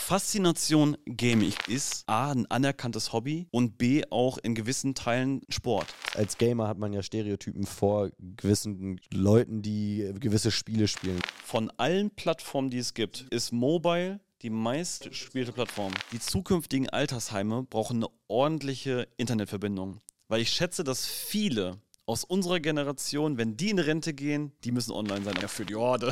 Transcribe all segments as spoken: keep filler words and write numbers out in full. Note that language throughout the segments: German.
Faszination Gaming ist A, ein anerkanntes Hobby und B, auch in gewissen Teilen Sport. Als Gamer hat man ja Stereotypen vor gewissen Leuten, die gewisse Spiele spielen. Von allen Plattformen, die es gibt, ist Mobile die meistgespielte Plattform. Die zukünftigen Altersheime brauchen eine ordentliche Internetverbindung. Weil ich schätze, dass viele aus unserer Generation, wenn die in Rente gehen, die müssen online sein. Ja, für die Horde.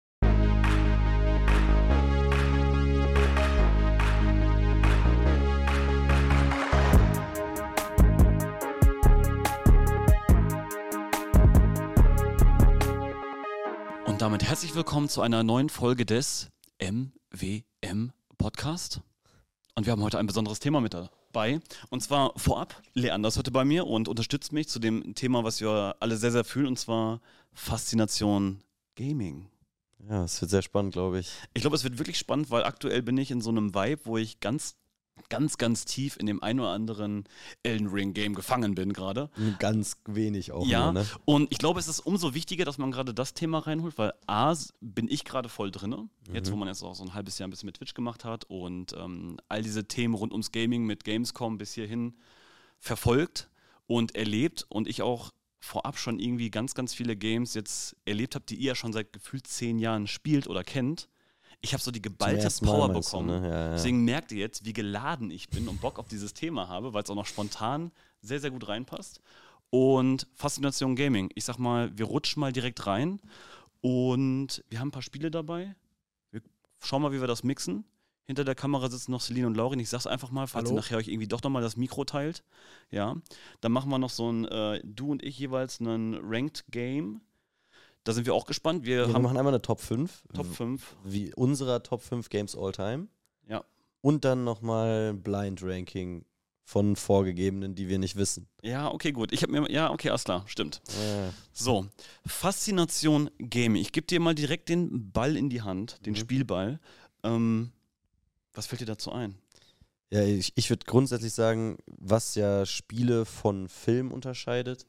Und damit herzlich willkommen zu einer neuen Folge des M W M Podcast. Und wir haben heute ein besonderes Thema mit dabei. Und zwar vorab, Leander ist heute bei mir und unterstützt mich zu dem Thema, was wir alle sehr, sehr fühlen, und zwar Faszination Gaming. Ja, es wird sehr spannend, glaube ich. Ich glaube, es wird wirklich spannend, weil aktuell bin ich in so einem Vibe, wo ich ganz, ganz, ganz tief in dem ein oder anderen Elden Ring Game gefangen bin gerade. Ganz wenig auch. Ja, nur, ne? Und ich glaube, es ist umso wichtiger, dass man gerade das Thema reinholt, weil A, bin ich gerade voll drin, mhm. jetzt wo man jetzt auch so ein halbes Jahr ein bisschen mit Twitch gemacht hat und ähm, all diese Themen rund ums Gaming mit Gamescom bis hierhin verfolgt und erlebt und ich auch vorab schon irgendwie ganz, ganz viele Games jetzt erlebt habe, die ihr ja schon seit gefühlt zehn Jahren spielt oder kennt. Ich habe so die geballte Power Mal, bekommen. du, ne? ja, ja. Deswegen merkt ihr jetzt, wie geladen ich bin und Bock auf dieses Thema habe, weil es auch noch spontan sehr, sehr gut reinpasst. Und Faszination Gaming. Ich sag mal, wir rutschen mal direkt rein und wir haben ein paar Spiele dabei. Wir schauen mal, wie wir das mixen. Hinter der Kamera sitzen noch Celine und Laurin. Ich sag's einfach mal, falls Hallo? ihr nachher euch irgendwie doch nochmal das Mikro teilt. Ja. Dann machen wir noch so ein, äh, du und ich jeweils einen Ranked Game. Da sind wir auch gespannt. Wir, Ja, wir haben machen einmal eine Top fünf. Top fünf. Wie unserer Top fünf Games all time. Ja. Und dann nochmal Blind Ranking von vorgegebenen, die wir nicht wissen. Ja, okay, gut. Ich habe mir, ja, okay, alles klar, stimmt. Ja. So, Faszination Gaming. Ich gebe dir mal direkt den Ball in die Hand, den Mhm. Spielball. Ähm, was fällt dir dazu ein? Ja, ich, ich würde grundsätzlich sagen, was ja Spiele von Film unterscheidet,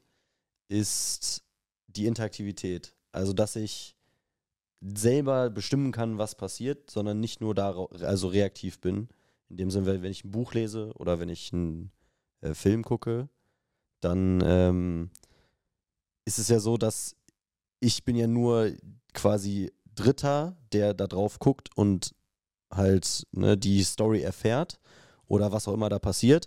ist die Interaktivität. Also, dass ich selber bestimmen kann, was passiert, sondern nicht nur da also reaktiv bin. In dem Sinne, wenn ich ein Buch lese oder wenn ich einen äh, Film gucke, dann ähm, ist es ja so, dass ich bin ja nur quasi Dritter, der da drauf guckt und halt ne, die Story erfährt oder was auch immer da passiert.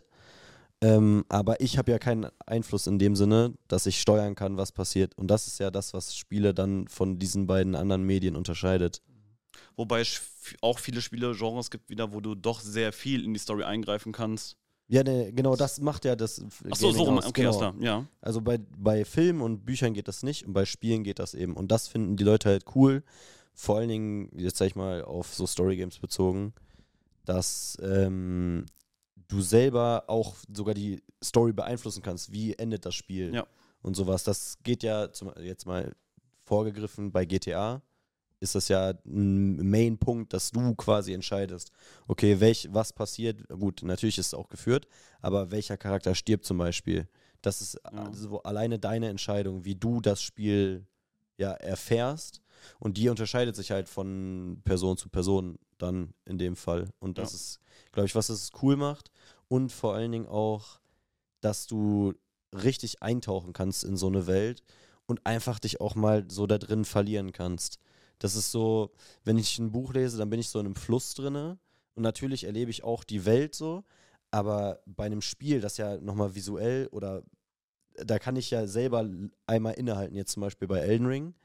Ähm, aber ich habe ja keinen Einfluss in dem Sinne, dass ich steuern kann, was passiert. Und das ist ja das, was Spiele dann von diesen beiden anderen Medien unterscheidet. Wobei es auch viele Spiele-Genres gibt wieder, wo du doch sehr viel in die Story eingreifen kannst. Ja, ne, genau, das macht ja das Ach so, Gaming so rum, aus, okay, genau. alles klar, ja. Also bei, bei Filmen und Büchern geht das nicht und bei Spielen geht das eben. Und das finden die Leute halt cool. Vor allen Dingen, jetzt sag ich mal, auf so Story-Games bezogen, dass ähm, du selber auch sogar die Story beeinflussen kannst. Wie endet das Spiel? Ja. Und sowas. Das geht ja zum, jetzt mal vorgegriffen bei G T A. Ist das ja ein Main-Punkt, dass du quasi entscheidest, okay, welch, was passiert, gut, natürlich ist es auch geführt, aber welcher Charakter stirbt zum Beispiel. Das ist Ja. also alleine deine Entscheidung, wie du das Spiel ja erfährst, und die unterscheidet sich halt von Person zu Person dann in dem Fall. Und das Ja. ist, glaube ich, was es cool macht und vor allen Dingen auch, dass du richtig eintauchen kannst in so eine Welt und einfach dich auch mal so da drin verlieren kannst. Das ist so, wenn ich ein Buch lese, dann bin ich so in einem Fluss drinne und natürlich erlebe ich auch die Welt so, aber bei einem Spiel, das ja nochmal visuell oder da kann ich ja selber einmal innehalten, jetzt zum Beispiel bei Elden Ring,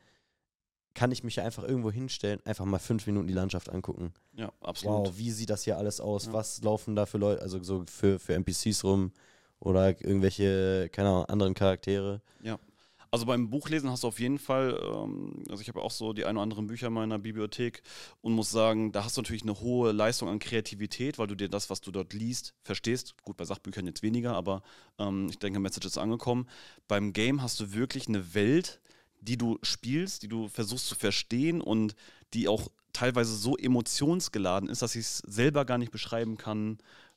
kann ich mich ja einfach irgendwo hinstellen, einfach mal fünf Minuten die Landschaft angucken. Ja, absolut. Wow, wie sieht das hier alles aus? Ja. Was laufen da für Leute, also so für, für N P Cs rum oder irgendwelche, keine Ahnung, anderen Charaktere? Ja. Also beim Buchlesen hast du auf jeden Fall, ähm, also ich habe auch so die ein oder anderen Bücher in meiner Bibliothek und muss sagen, da hast du natürlich eine hohe Leistung an Kreativität, weil du dir das, was du dort liest, verstehst. Gut, bei Sachbüchern jetzt weniger, aber ähm, ich denke, Message ist angekommen. Beim Game hast du wirklich eine Welt, die du spielst, die du versuchst zu verstehen und die auch teilweise so emotionsgeladen ist, dass ich es selber gar nicht beschreiben kann,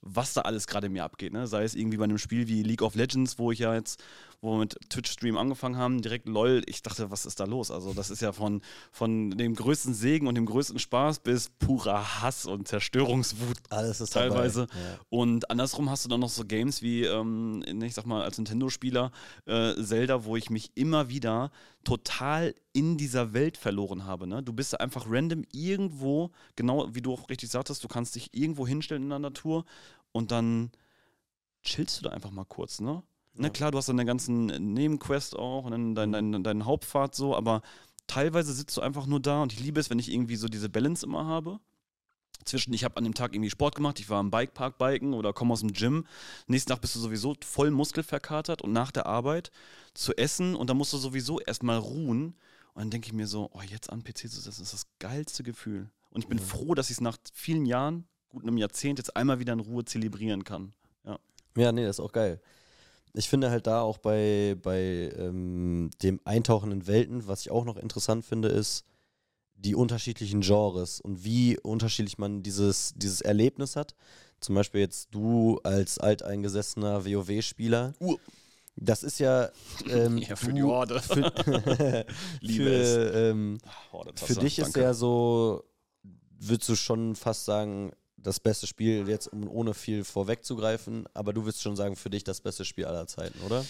was da alles gerade in mir abgeht. Ne? Sei es irgendwie bei einem Spiel wie League of Legends, wo ich ja jetzt, wo wir mit Twitch-Stream angefangen haben, direkt LOL, ich dachte, was ist da los? Also das ist ja von, von dem größten Segen und dem größten Spaß bis purer Hass und Zerstörungswut Alles ist teilweise. Ja. Und andersrum hast du dann noch so Games wie, ähm, ich sag mal, als Nintendo-Spieler äh, Zelda, wo ich mich immer wieder total in dieser Welt verloren habe. Ne? Du bist einfach random irgendwo, genau wie du auch richtig sagtest, du kannst dich irgendwo hinstellen in der Natur und dann chillst du da einfach mal kurz, ne? Ja. Na klar, du hast dann deine ganzen Nebenquests auch und dann deinen dein, dein Hauptpfad so, aber teilweise sitzt du einfach nur da und ich liebe es, wenn ich irgendwie so diese Balance immer habe. Zwischen, ich habe an dem Tag irgendwie Sport gemacht, ich war im Bikepark biken oder komme aus dem Gym. Nächsten Tag bist du sowieso voll muskelverkatert und nach der Arbeit zu essen und dann musst du sowieso erstmal ruhen. Und dann denke ich mir so, oh, jetzt an P C zu sitzen, ist das geilste Gefühl. Und ich bin mhm. froh, dass ich es nach vielen Jahren, gut einem Jahrzehnt, jetzt einmal wieder in Ruhe zelebrieren kann. Ja, ja, nee, das ist auch geil. Ich finde halt da auch bei, bei ähm, dem Eintauchen in Welten, was ich auch noch interessant finde, ist, die unterschiedlichen Genres und wie unterschiedlich man dieses, dieses Erlebnis hat. Zum Beispiel jetzt du als alteingesessener WoW-Spieler. Uh. Das ist ja, ähm, ja für du, die Horde. Für, Liebe für, es. Ähm, Horde für dich ist ja so, würdest du schon fast sagen, das beste Spiel jetzt, um ohne viel vorwegzugreifen, aber du würdest schon sagen, für dich das beste Spiel aller Zeiten, oder?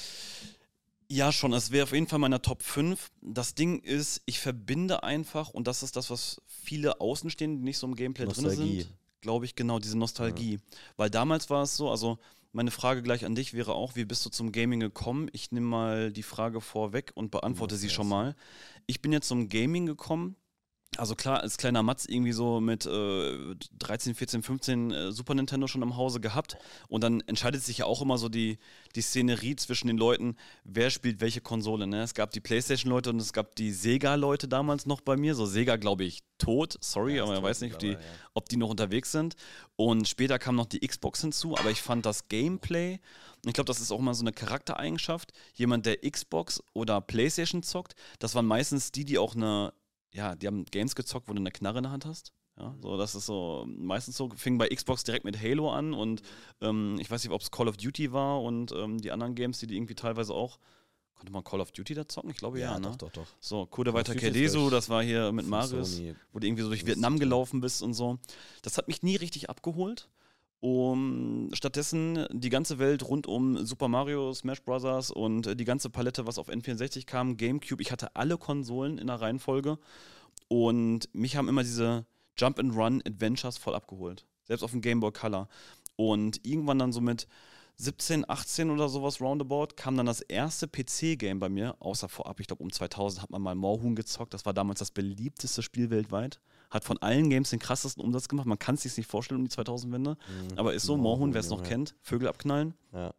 Ja, schon. Es wäre auf jeden Fall meiner Top fünf. Das Ding ist, ich verbinde einfach, und das ist das, was viele Außenstehende, die nicht so im Gameplay drin sind, glaube ich, genau, diese Nostalgie. Ja. Weil damals war es so, also meine Frage gleich an dich wäre auch, wie bist du zum Gaming gekommen? Ich nehme mal die Frage vorweg und beantworte sie schon mal. Ich bin jetzt zum Gaming gekommen. Also klar, als kleiner Matz irgendwie so mit äh, dreizehn, vierzehn, fünfzehn äh, Super Nintendo schon im Hause gehabt und dann entscheidet sich ja auch immer so die, die Szenerie zwischen den Leuten, wer spielt welche Konsole. Ne? Es gab die Playstation-Leute und es gab die Sega-Leute damals noch bei mir. So Sega, glaube ich, tot, sorry, ja, aber ich weiß nicht, ob die, ja. ob die noch unterwegs sind. Und später kam noch die Xbox hinzu, aber ich fand das Gameplay, und ich glaube, das ist auch immer so eine Charaktereigenschaft, jemand, der Xbox oder Playstation zockt, das waren meistens die, die auch eine ja, die haben Games gezockt, wo du eine Knarre in der Hand hast. Ja, so, das ist so meistens so, fing bei Xbox direkt mit Halo an und ähm, ich weiß nicht, ob es Call of Duty war und ähm, die anderen Games, die die irgendwie teilweise auch, konnte man Call of Duty da zocken? Ich glaube ja, ja ne? doch, doch, doch. So, Code weiter Kedesu, das war hier mit Marius, Sony, wo du irgendwie so durch Vietnam gelaufen bist und so. Das hat mich nie richtig abgeholt. Um stattdessen die ganze Welt rund um Super Mario, Smash Bros. Und die ganze Palette, was auf N vierundsechzig kam, Gamecube, ich hatte alle Konsolen in der Reihenfolge und mich haben immer diese Jump-and-Run-Adventures voll abgeholt. Selbst auf dem Game Boy Color. Und irgendwann dann so mit siebzehn, achtzehn oder sowas roundabout kam dann das erste P C-Game bei mir, außer vorab, ich glaube um zweitausend hat man mal Moorhuhn gezockt, das war damals das beliebteste Spiel weltweit. Hat von allen Games den krassesten Umsatz gemacht. Man kann es sich nicht vorstellen um die zweitausend-Wende. Mhm. Aber ist so, Moorhuhn, wer es noch ja. kennt, Vögel abknallen. Ja.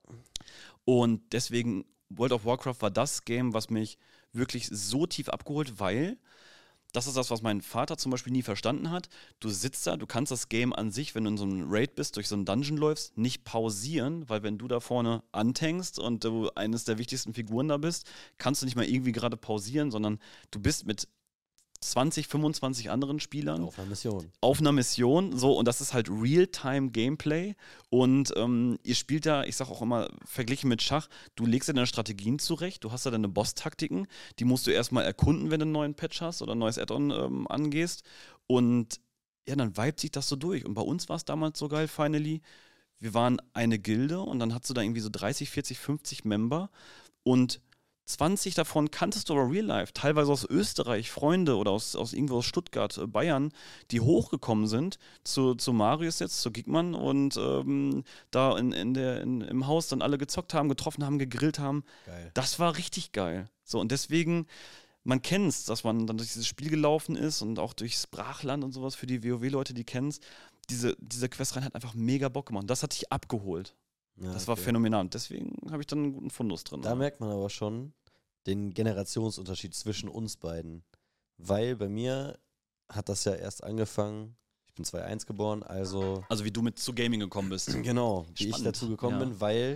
Und deswegen, World of Warcraft war das Game, was mich wirklich so tief abgeholt, weil das ist das, was mein Vater zum Beispiel nie verstanden hat. Du sitzt da, du kannst das Game an sich, wenn du in so einem Raid bist, durch so einen Dungeon läufst, nicht pausieren, weil wenn du da vorne antankst und du eines der wichtigsten Figuren da bist, kannst du nicht mal irgendwie gerade pausieren, sondern du bist mit zwanzig, fünfundzwanzig anderen Spielern. Auf einer Mission. Auf einer Mission, so, und das ist halt Real-Time-Gameplay. Und ähm, ihr spielt da, ich sag auch immer, verglichen mit Schach, du legst dir deine Strategien zurecht, du hast da deine Boss-Taktiken, die musst du erstmal erkunden, wenn du einen neuen Patch hast oder ein neues Add-on ähm, angehst. Und ja, dann vibet sich das so durch. Und bei uns war es damals so geil, finally. Wir waren eine Gilde und dann hattest du da irgendwie so dreißig, vierzig, fünfzig Member und zwanzig davon kanntest du aber real life, teilweise aus Österreich, Freunde oder aus, aus irgendwo aus Stuttgart, äh, Bayern, die hochgekommen sind zu, zu Marius jetzt, zu Gigman und ähm, da in, in der, in, im Haus dann alle gezockt haben, getroffen haben, gegrillt haben. Geil. Das war richtig geil. So, und deswegen, man kennt es, dass man dann durch dieses Spiel gelaufen ist und auch durchs Brachland und sowas für die WoW-Leute, die kennen es. Diese, diese Quest rein hat einfach mega Bock gemacht. Das hat dich abgeholt. Ja, das war okay. phänomenal. Und deswegen habe ich dann einen guten Fundus drin. Da oder? merkt man aber schon den Generationsunterschied zwischen uns beiden. Weil bei mir hat das ja erst angefangen, ich bin zweitausendeins geboren, also... Also wie du mit zu Gaming gekommen bist. Genau, wie Spannend. ich dazu gekommen ja. bin, weil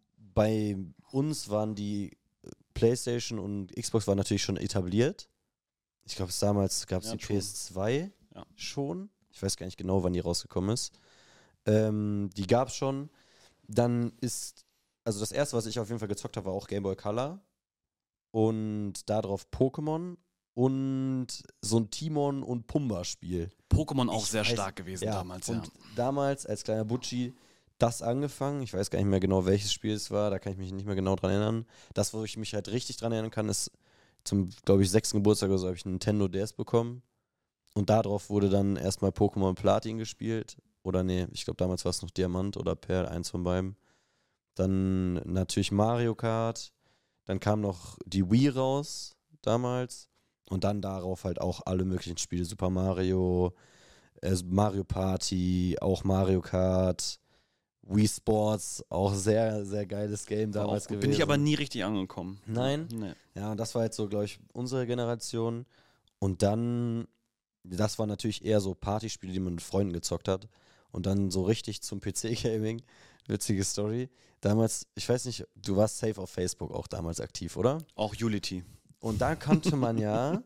bei uns waren die PlayStation und Xbox waren natürlich schon etabliert. Ich glaube, damals gab es ja, die schon. P S zwei ja. schon. Ich weiß gar nicht genau, wann die rausgekommen ist. Ähm, die gab's schon. Dann ist, also das erste, was ich auf jeden Fall gezockt habe, war auch Game Boy Color. Und darauf Pokémon und so ein Timon und Pumba-Spiel. Pokémon auch Ich sehr weiß- stark gewesen ja, damals, und ja. damals als kleiner Butschi das angefangen. Ich weiß gar nicht mehr genau, welches Spiel es war. Da kann ich mich nicht mehr genau dran erinnern. Das, wo ich mich halt richtig dran erinnern kann, ist zum, glaube ich, sechsten Geburtstag oder so habe ich einen Nintendo D S bekommen. Und darauf wurde dann erstmal Pokémon Platin gespielt. Oder nee, ich glaube damals war es noch Diamant oder Perl, eins von beiden. Dann natürlich Mario Kart. Dann kam noch die Wii raus damals. Und dann darauf halt auch alle möglichen Spiele. Super Mario, äh, Mario Party, auch Mario Kart, Wii Sports, auch sehr, sehr geiles Game War damals auch gut. gewesen. Bin ich aber nie richtig angekommen. Nein? Nee. Ja, und das war jetzt so, glaube ich, unsere Generation. Und dann, das waren natürlich eher so Partyspiele, die man mit Freunden gezockt hat. Und dann so richtig zum P C-Gaming. Witzige Story. Damals, ich weiß nicht, du warst safe auf Facebook auch damals aktiv, oder? Auch Unity. Und da konnte man ja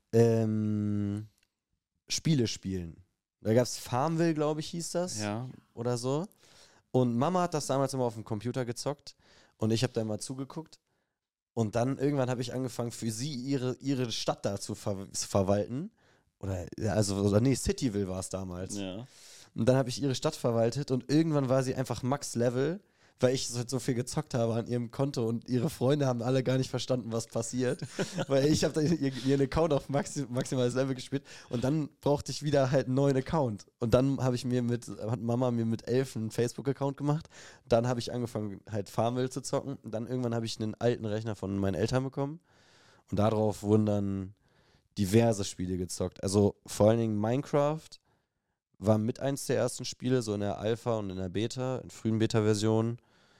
ähm, Spiele spielen. Da gab es Farmville, glaube ich, hieß das. Ja. Oder so. Und Mama hat das damals immer auf dem Computer gezockt. Und ich habe da immer zugeguckt. Und dann irgendwann habe ich angefangen, für sie ihre, ihre Stadt da zu, ver zu verwalten. Oder, ja, also, oder nee, Cityville war es damals. Ja. Und dann habe ich ihre Stadt verwaltet und irgendwann war sie einfach Max-Level, weil ich so, so viel gezockt habe an ihrem Konto und ihre Freunde haben alle gar nicht verstanden, was passiert. Weil ich habe dann ihr- ihren Account auf maxi maximales Level gespielt und dann brauchte ich wieder halt einen neuen Account. Und dann habe ich mir mit, hat Mama mir mit elf einen Facebook-Account gemacht. Dann habe ich angefangen, halt Farmville zu zocken. Und dann irgendwann habe ich einen alten Rechner von meinen Eltern bekommen. Und darauf wurden dann diverse Spiele gezockt. Also vor allen Dingen Minecraft war mit eins der ersten Spiele, so in der Alpha und in der Beta, in frühen Beta-Versionen.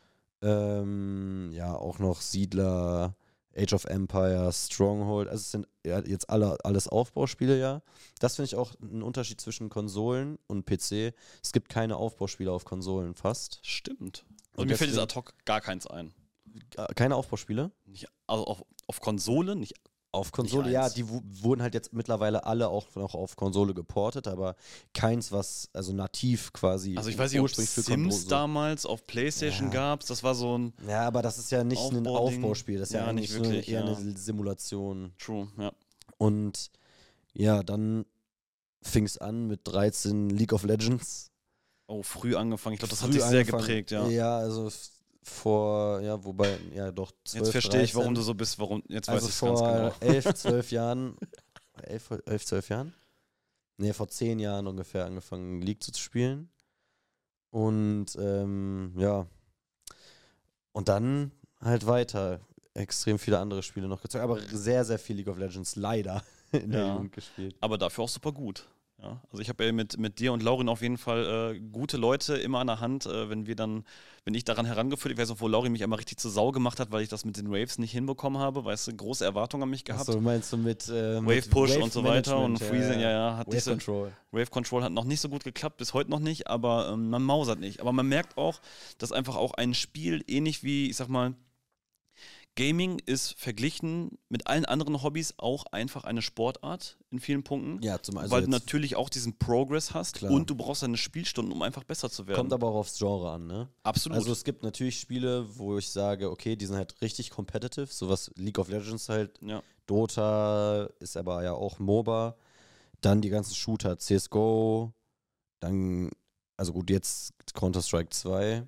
Ähm, ja, auch noch Siedler, Age of Empires, Stronghold. Also es sind ja jetzt alle, alles Aufbauspiele, ja. Das finde ich auch ein Unterschied zwischen Konsolen und P C. Es gibt keine Aufbauspiele auf Konsolen fast. Stimmt. Und Und mir fällt jetzt deswegen- ad hoc gar keins ein. Äh, Keine Aufbauspiele? Nicht, also auf, auf Konsole, nicht. Auf Konsole, ja, eins. die wu- wurden halt jetzt mittlerweile alle auch noch auf Konsole geportet, aber keins, was also nativ quasi Also ich weiß nicht, ob ursprünglich für Sims Konsole- damals auf PlayStation Ja. gab. Das war so ein Ja, aber das ist ja nicht ein Aufbauding. Aufbauspiel, das ist ja, Ja, eigentlich nicht so wirklich, eher ja. eine Simulation. True, ja. Und ja, dann fing es an mit dreizehn League of Legends. Oh, früh angefangen. Ich glaube, das hat Früh dich sehr angefangen. geprägt, ja. Ja, also f- vor, ja, wobei, ja doch, zwölf, Jetzt verstehe ich, dreizehn. warum du so bist. Warum, jetzt Also weiß ich es ganz vor genau. elf, zwölf Jahren, elf, elf, zwölf Jahren? Nee, vor zehn Jahren ungefähr angefangen, League zu spielen. Und ähm, ja. Und dann halt weiter. Extrem viele andere Spiele noch gezockt, aber sehr, sehr viel League of Legends leider in der Ja. Jugend gespielt. Aber dafür auch super gut. Ja, also ich habe ja mit, mit dir und Laurin auf jeden Fall äh, gute Leute immer an der Hand, äh, wenn wir dann, wenn ich daran herangeführt, ich weiß noch, wo Laurin mich einmal richtig zur Sau gemacht hat, weil ich das mit den Waves nicht hinbekommen habe, weißt du, große Erwartungen an mich gehabt. Achso, meinst du mit, äh, Wave mit Push Wave und so weiter und Management, Freezing, ja, ja, hat Wave nicht so, Control. Wave Control hat noch nicht so gut geklappt, bis heute noch nicht, aber ähm, man mausert nicht. Aber man merkt auch, dass einfach auch ein Spiel, ähnlich wie, ich sag mal, Gaming ist verglichen mit allen anderen Hobbys auch einfach eine Sportart in vielen Punkten. Ja, zum also weil du jetzt natürlich auch diesen Progress hast Klar. und du brauchst deine Spielstunden, um einfach besser zu werden. kommt aber auch aufs Genre an, ne? Absolut. Also es gibt natürlich Spiele, wo ich sage, okay, die sind halt richtig competitive, sowas League of Legends halt, ja. Dota ist aber ja auch MOBA, dann die ganzen Shooter, C S G O, dann, also gut, jetzt Counter-Strike zwei,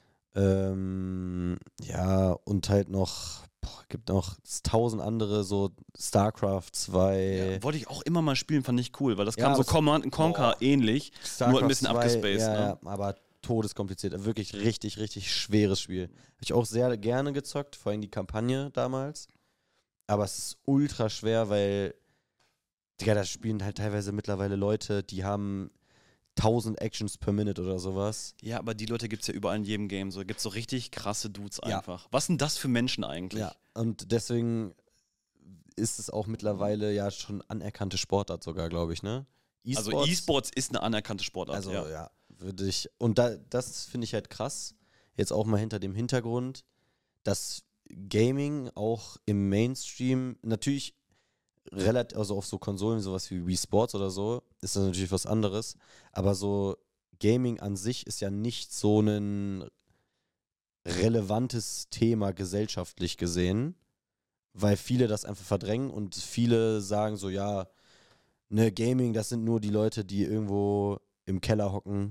ähm, ja, und halt noch, boah, gibt noch tausend andere, so StarCraft zwei, Ja, wollte ich auch immer mal spielen, fand ich cool, weil das Ja, kam so aber es- Command and Conquer Boah. ähnlich, nur ein bisschen abgespaced. ja, ne? ja, aber todeskompliziert, wirklich richtig, richtig schweres Spiel. Habe ich auch sehr gerne gezockt, vor allem die Kampagne damals. Aber es ist ultra schwer, weil, Digga, da spielen halt teilweise mittlerweile Leute, die haben tausend Actions per Minute oder sowas. Ja, aber die Leute gibt es ja überall in jedem Game. So gibt es so richtig krasse Dudes Ja. einfach. Was sind das für Menschen eigentlich? Ja, und deswegen ist es auch mittlerweile ja schon anerkannte Sportart sogar, glaube ich, ne? Also E-Sports ist eine anerkannte Sportart. Also ja. ja, würde ich. Und da, das finde ich halt krass. Jetzt auch mal hinter dem Hintergrund, dass Gaming auch im Mainstream natürlich relativ, also auf so Konsolen, sowas wie Wii Sports oder so, ist das natürlich was anderes. Aber so Gaming an sich ist ja nicht so ein relevantes Thema gesellschaftlich gesehen, weil viele das einfach verdrängen und viele sagen so, ja, ne, Gaming, das sind nur die Leute, die irgendwo im Keller hocken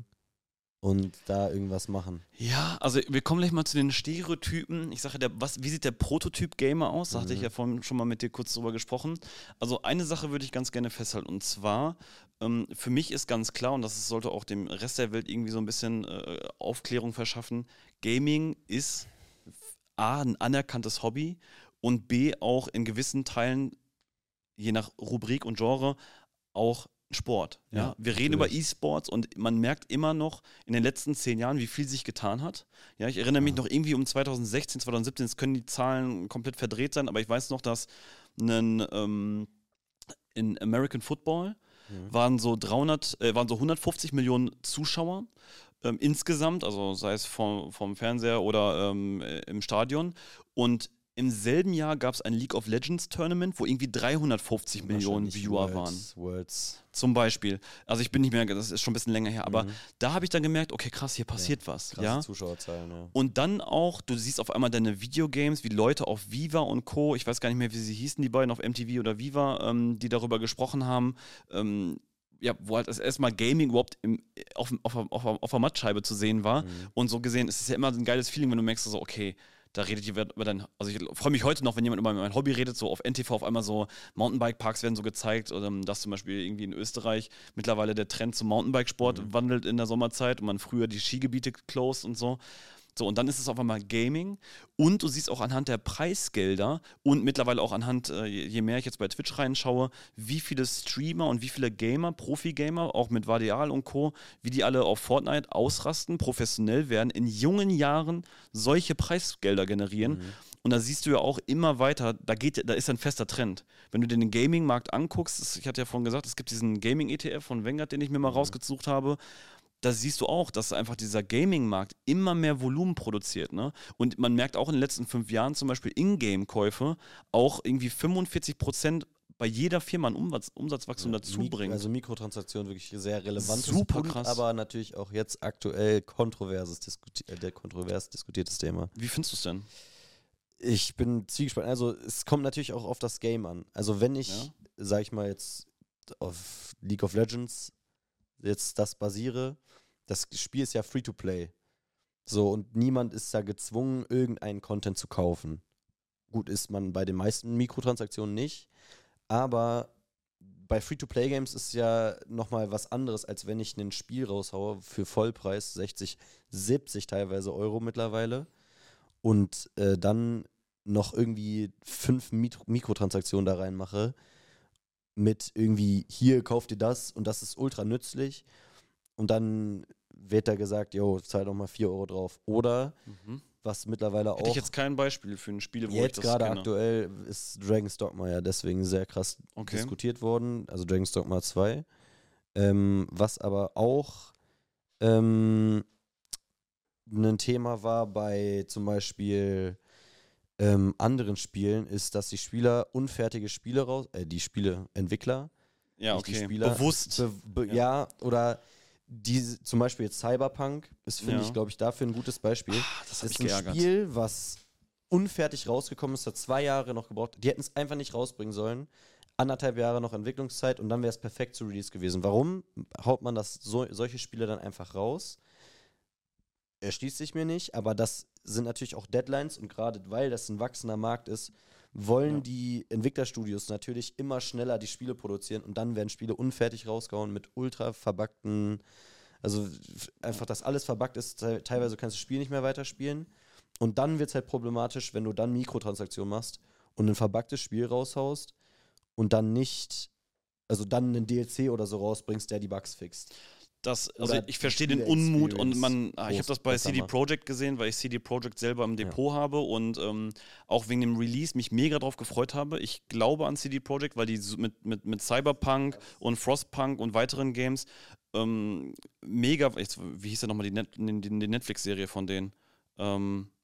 und da irgendwas machen. Ja, also wir kommen gleich mal zu den Stereotypen. Ich sage, der, was, wie sieht der Prototyp-Gamer aus? Da hatte Mhm. ich ja vorhin schon mal mit dir kurz drüber gesprochen. Also eine Sache würde ich ganz gerne festhalten und zwar, ähm, für mich ist ganz klar, und das sollte auch dem Rest der Welt irgendwie so ein bisschen äh, Aufklärung verschaffen, Gaming ist A, ein anerkanntes Hobby und B, auch in gewissen Teilen, je nach Rubrik und Genre, auch Sport. Ja? Ja, Wir reden über natürlich. E-Sports und man merkt immer noch in den letzten zehn Jahren, wie viel sich getan hat. Ja, ich erinnere mich Ja. noch irgendwie um zwanzig sechzehn, zwanzig siebzehn, es können die Zahlen komplett verdreht sein, aber ich weiß noch, dass ein, ähm, in American Football Mhm. waren so dreihundert, äh, waren so hundertfünfzig Millionen Zuschauer ähm, insgesamt, also sei es vom, vom Fernseher oder ähm, äh, im Stadion. Und im selben Jahr gab es ein League of Legends Tournament, wo irgendwie dreihundertfünfzig Millionen Wahrscheinlich Viewer Worlds, waren. Worlds. Zum Beispiel. Also ich bin nicht mehr, das ist schon ein bisschen länger her, aber Mhm. da habe ich dann gemerkt, okay, krass, hier passiert was. Krasse Ja? Zuschauerzahlen, ja. Und dann auch, du siehst auf einmal deine Videogames, wie Leute auf Viva und Co., ich weiß gar nicht mehr, wie sie hießen, die beiden auf M T V oder Viva, ähm, die darüber gesprochen haben, ähm, ja, wo halt das erste Mal Gaming überhaupt im, auf, auf, auf, auf der Mattscheibe zu sehen war. Mhm. Und so gesehen, es ist ja immer ein geiles Feeling, wenn du merkst, so, okay, da redet ihr über dein, also ich freue mich heute noch, wenn jemand über mein Hobby redet, so auf N T V auf einmal so Mountainbike-Parks werden so gezeigt, oder dass zum Beispiel irgendwie in Österreich mittlerweile der Trend zum Mountainbikesport Mhm. wandelt in der Sommerzeit und man früher die Skigebiete closed und so. So, und dann ist es auf einmal Gaming und du siehst auch anhand der Preisgelder und mittlerweile auch anhand, äh, je je mehr ich jetzt bei Twitch reinschaue, wie viele Streamer und wie viele Gamer, Profi-Gamer, auch mit Vadial und Co., wie die alle auf Fortnite ausrasten, professionell werden, in jungen Jahren solche Preisgelder generieren. Mhm. Und da siehst du ja auch immer weiter, da, geht, da ist ein fester Trend. Wenn du dir den Gaming-Markt anguckst, das- ich hatte ja vorhin gesagt, es gibt diesen Gaming-E T F von Vanguard, den ich mir mal Mhm. rausgesucht habe. Da siehst du auch, dass einfach dieser Gaming-Markt immer mehr Volumen produziert. Ne? Und man merkt auch in den letzten fünf Jahren zum Beispiel Ingame-Käufe auch irgendwie fünfundvierzig Prozent bei jeder Firma an Umsatz, Umsatzwachstum Ja, dazu Mik- bringt. Also Mikrotransaktionen wirklich sehr relevant. Super und krass. Aber natürlich auch jetzt aktuell kontroverses diskuti äh, der kontrovers diskutiertes Thema. Wie findest du es denn? Ich bin zwiegespalten. Also es kommt natürlich auch auf das Game an. Also wenn ich, Ja. sag ich mal jetzt auf League of Legends jetzt das basiere, das Spiel ist ja Free-to-Play. So, und niemand ist da gezwungen, irgendeinen Content zu kaufen. Gut, ist man bei den meisten Mikrotransaktionen nicht, aber bei Free-to-Play-Games ist ja nochmal was anderes, als wenn ich ein Spiel raushaue für Vollpreis, sechzig, siebzig teilweise Euro mittlerweile, und äh, dann noch irgendwie fünf Mit- Mikrotransaktionen da reinmache mit irgendwie, hier, kauft ihr das und das ist ultra nützlich, und dann wird da gesagt, jo, zahl doch mal vier Euro drauf. Oder, Mhm. was mittlerweile Hätte auch ich jetzt kein Beispiel für ein Spiel, wo ich jetzt das gerade kenne. aktuell ist Dragon's Dogma ja deswegen sehr krass Okay. diskutiert worden, also Dragon's Dogma zwei. Ähm, was aber auch ähm, ein Thema war bei zum Beispiel ähm, anderen Spielen, ist, dass die Spieler unfertige Spiele raus, äh, die Spieleentwickler, Ja, nicht die okay. Spieler, Bewusst. Be be Ja. ja. oder die, zum Beispiel jetzt Cyberpunk ist, finde Ja. ich, glaube ich, dafür ein gutes Beispiel. Ah, das hat ist mich ein geärgert. Spiel, was unfertig rausgekommen ist, hat zwei Jahre noch gebraucht. Die hätten es einfach nicht rausbringen sollen. Anderthalb Jahre noch Entwicklungszeit und dann wäre es perfekt zu Release gewesen. Warum haut man das so, solche Spiele dann einfach raus? Erschließt sich mir nicht, aber das sind natürlich auch Deadlines, und gerade weil das ein wachsender Markt ist, wollen Ja. die Entwicklerstudios natürlich immer schneller die Spiele produzieren, und dann werden Spiele unfertig rausgehauen mit ultra verbackten, also f- einfach, dass alles verbuggt ist, te- teilweise kannst du das Spiel nicht mehr weiterspielen, und dann wird es halt problematisch, wenn du dann Mikrotransaktionen machst und ein verbuggtes Spiel raushaust und dann nicht, also dann einen D L C oder so rausbringst, der die Bugs fixt. Das, also Oder ich verstehe die den Unmut und Spiele-Experience man, ah, ich habe groß das bei besser C D macht. Projekt gesehen, weil ich C D Projekt selber im Depot habe und ähm, auch wegen dem Release mich mega drauf gefreut habe. Ich glaube an C D Projekt, weil die so mit, mit, mit Cyberpunk und Frostpunk und weiteren Games ähm, mega, jetzt, wie hieß ja nochmal die, Net, die, die Netflix-Serie von denen? Ähm,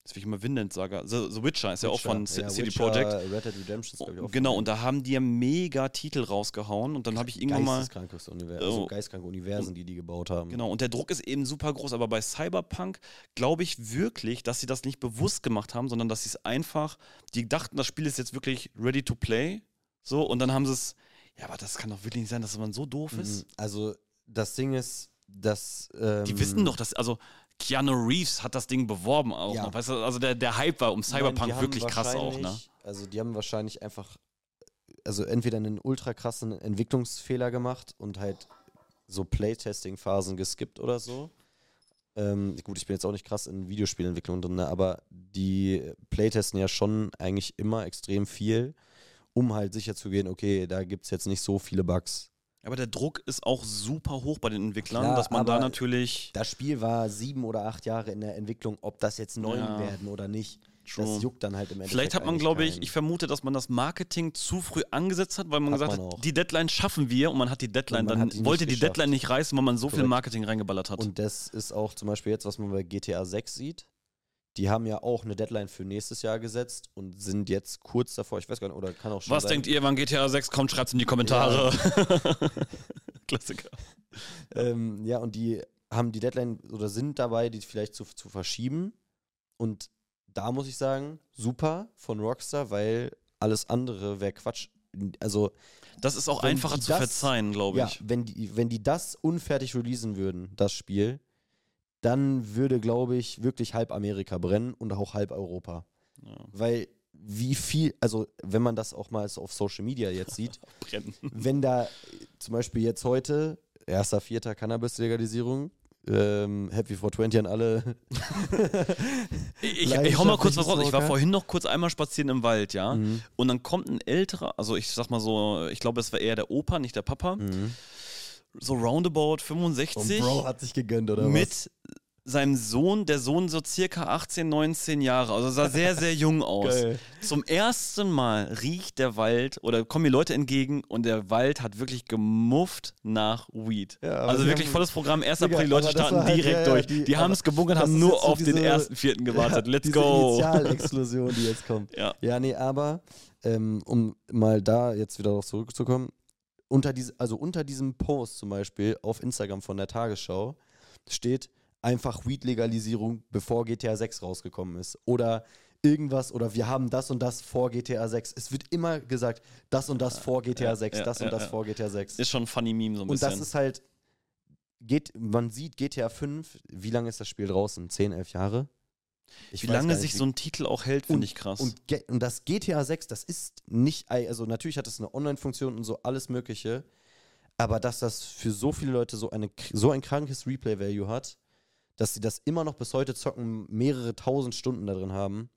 das will ich mal Vinland Saga, The, The Witcher ist ja auch von C- ja, C D Witcher, Projekt. Red Dead Redemption ist, glaub ich, auch Genau, von und da haben die ja mega Titel rausgehauen und dann habe ich irgendwann mal... Geisteskrankes Universum, also Oh. geistkranke Universen, die die gebaut haben. Genau, und der Druck ist eben super groß, aber bei Cyberpunk glaube ich wirklich, dass sie das nicht bewusst gemacht haben, sondern dass sie es einfach, die dachten, das Spiel ist jetzt wirklich ready to play, so, und dann haben sie es, ja, aber das kann doch wirklich nicht sein, dass man so doof ist. Also, das Ding ist, dass... Ähm, Die wissen doch, dass, also Keanu Reeves hat das Ding beworben auch Ja. noch, weißt du, also der, der Hype war um Cyberpunk Nein, die haben wirklich krass auch, ne? wahrscheinlich- Also, die haben wahrscheinlich einfach, also entweder einen ultra krassen Entwicklungsfehler gemacht und halt so Playtesting-Phasen geskippt oder so. Ähm, gut, ich bin jetzt auch nicht krass in Videospielentwicklung drin, ne, aber die playtesten ja schon eigentlich immer extrem viel, um halt sicher zu gehen, okay, da gibt es jetzt nicht so viele Bugs. Aber der Druck ist auch super hoch bei den Entwicklern, Klar, dass man da aber natürlich... Das Spiel war sieben oder acht Jahre in der Entwicklung, ob das jetzt neun Ja. werden oder nicht. True. Das juckt dann halt im Endeffekt. Vielleicht hat man, eigentlich glaube ich, keinen. ich vermute, dass man das Marketing zu früh angesetzt hat, weil man Hat gesagt man hat, auch. die Deadline schaffen wir und man hat die Deadline, Und man dann hat die nicht wollte die geschafft. Deadline nicht reißen, weil man so viel Korrekt. Marketing reingeballert hat. Und das ist auch zum Beispiel jetzt, was man bei G T A sechs sieht. Die haben ja auch eine Deadline für nächstes Jahr gesetzt und sind jetzt kurz davor, ich weiß gar nicht, oder kann auch schon Was sein. denkt ihr, wann G T A sechs kommt? Schreibt es in die Kommentare. Klassiker. Ähm, ja, und die haben die Deadline oder sind dabei, die vielleicht zu, zu verschieben. Und da muss ich sagen, super von Rockstar, weil alles andere wäre Quatsch. Also, Das ist auch Wenn einfacher die zu das- verzeihen, glaube ja, ich. wenn die, wenn die das unfertig releasen würden, das Spiel, dann würde, glaube ich, wirklich halb Amerika brennen und auch halb Europa. Ja. Weil wie viel, also wenn man das auch mal so auf Social Media jetzt sieht, Brennen. wenn da äh, zum Beispiel jetzt heute, erster Vierter Cannabis-Legalisierung, ähm, Happy four twenty an alle. Ich, ich, ich hau mal kurz was raus. Ich war Leidenschaftlichen vorhin noch kurz einmal spazieren im Wald, ja. Mhm. Und dann kommt ein älterer, also ich sag mal so, ich glaube, es war eher der Opa, nicht der Papa. Mhm. So roundabout Und fünfundsechzig. Bro hat sich gegönnt, oder mit was? seinem Sohn, der Sohn so circa achtzehn, neunzehn Jahre, also sah sehr, sehr jung aus. Geil. Zum ersten Mal riecht der Wald oder kommen mir Leute entgegen und der Wald hat wirklich gemufft nach Weed. Ja, aber also sie wirklich haben- volles Programm, erster Digga, April, die Leute aber das starten war halt- direkt ja, ja, durch. die- Die, haben aber es gebunkert, das haben ist nur jetzt so auf den diese- ersten Vierten gewartet. Ja, Let's diese go. Initialexplosion, die jetzt kommt. Ja. Ja, nee, aber ähm, um mal da jetzt wieder darauf zurückzukommen, unter diese, also unter diesem Post zum Beispiel auf Instagram von der Tagesschau steht einfach Weed-Legalisierung, bevor G T A sechs rausgekommen ist. Oder irgendwas, oder wir haben das und das vor G T A sechs. Es wird immer gesagt, das und das vor G T A sechs, ja, das ja, und das ja. vor G T A sechs. Ist schon ein funny Meme so ein Und bisschen. das ist halt, geht, man sieht G T A fünf, wie lange ist das Spiel draußen? zehn, elf Jahre? Ich Wie weiß lange gar nicht, sich wie- so ein Titel auch hält, finde ich krass. Und, Ge- und das G T A sechs, das ist nicht, ei- also natürlich hat es eine Online-Funktion und so alles Mögliche, aber dass das für so viele Leute so, eine, so ein krankes Replay-Value hat, dass sie das immer noch bis heute zocken, mehrere tausend Stunden da drin haben,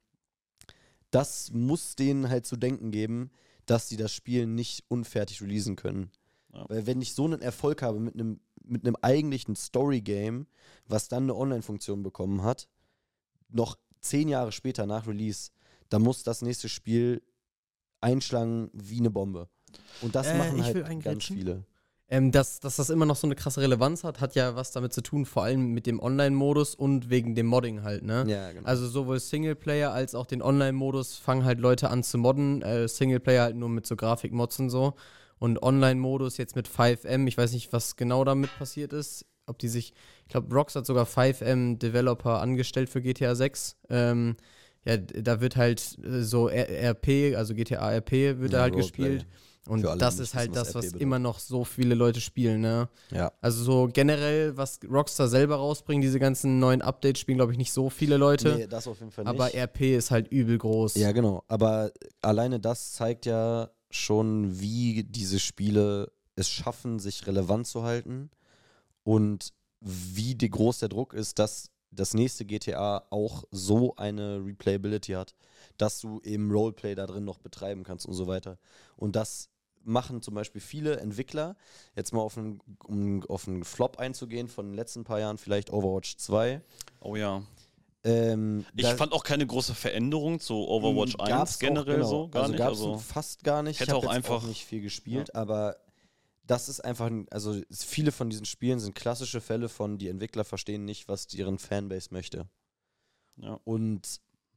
das muss denen halt zu denken geben, dass sie das Spiel nicht unfertig releasen können. Ja. Weil wenn ich so einen Erfolg habe mit einem, mit einem eigentlichen Story-Game, was dann eine Online-Funktion bekommen hat, noch zehn Jahre später nach Release, da muss das nächste Spiel einschlagen wie eine Bombe. Und das Äh, machen ich halt will ganz eingrätschen. viele. Ähm, dass, dass das immer noch so eine krasse Relevanz hat, hat ja was damit zu tun, vor allem mit dem Online-Modus und wegen dem Modding halt, ne? Ja, genau. Also sowohl Singleplayer als auch den Online-Modus fangen halt Leute an zu modden. Äh, Singleplayer halt nur mit so Grafikmods und so. Und Online-Modus jetzt mit fünf M, ich weiß nicht, was genau damit passiert ist. Ob die sich, ich glaube, Rockstar hat sogar fünf M Developer angestellt für G T A sechs. Ähm, ja, d- da wird halt äh, so R- RP, also G T A R P wird Ja, da halt Roleplay. gespielt. Und Für alle, das die nicht ist halt wissen, was das, R P was bedeutet. immer noch so viele Leute spielen, ne? Ja. Also so generell, was Rockstar selber rausbringt, diese ganzen neuen Updates spielen, glaube ich, nicht so viele Leute. Nee, das auf jeden Fall nicht. aber R P ist halt übel groß. Ja, genau. Aber alleine das zeigt ja schon, wie diese Spiele es schaffen, sich relevant zu halten und wie die groß der Druck ist, dass das nächste G T A auch so eine Replayability hat, dass du eben Roleplay da drin noch betreiben kannst und so weiter. Und das machen zum Beispiel viele Entwickler, jetzt mal auf einen, um auf einen Flop einzugehen von den letzten paar Jahren, vielleicht Overwatch zwei. Oh ja. Ähm, Ich da- fand auch keine große Veränderung zu Overwatch Gab's eins auch, generell genau. so, gar also nicht. Gab's Also, fast gar nicht. hätte ich hab auch jetzt einfach- auch nicht viel gespielt, aber das ist einfach, ein- also es- viele von diesen Spielen sind klassische Fälle von, die Entwickler verstehen nicht, was deren Fanbase möchte. ja. Und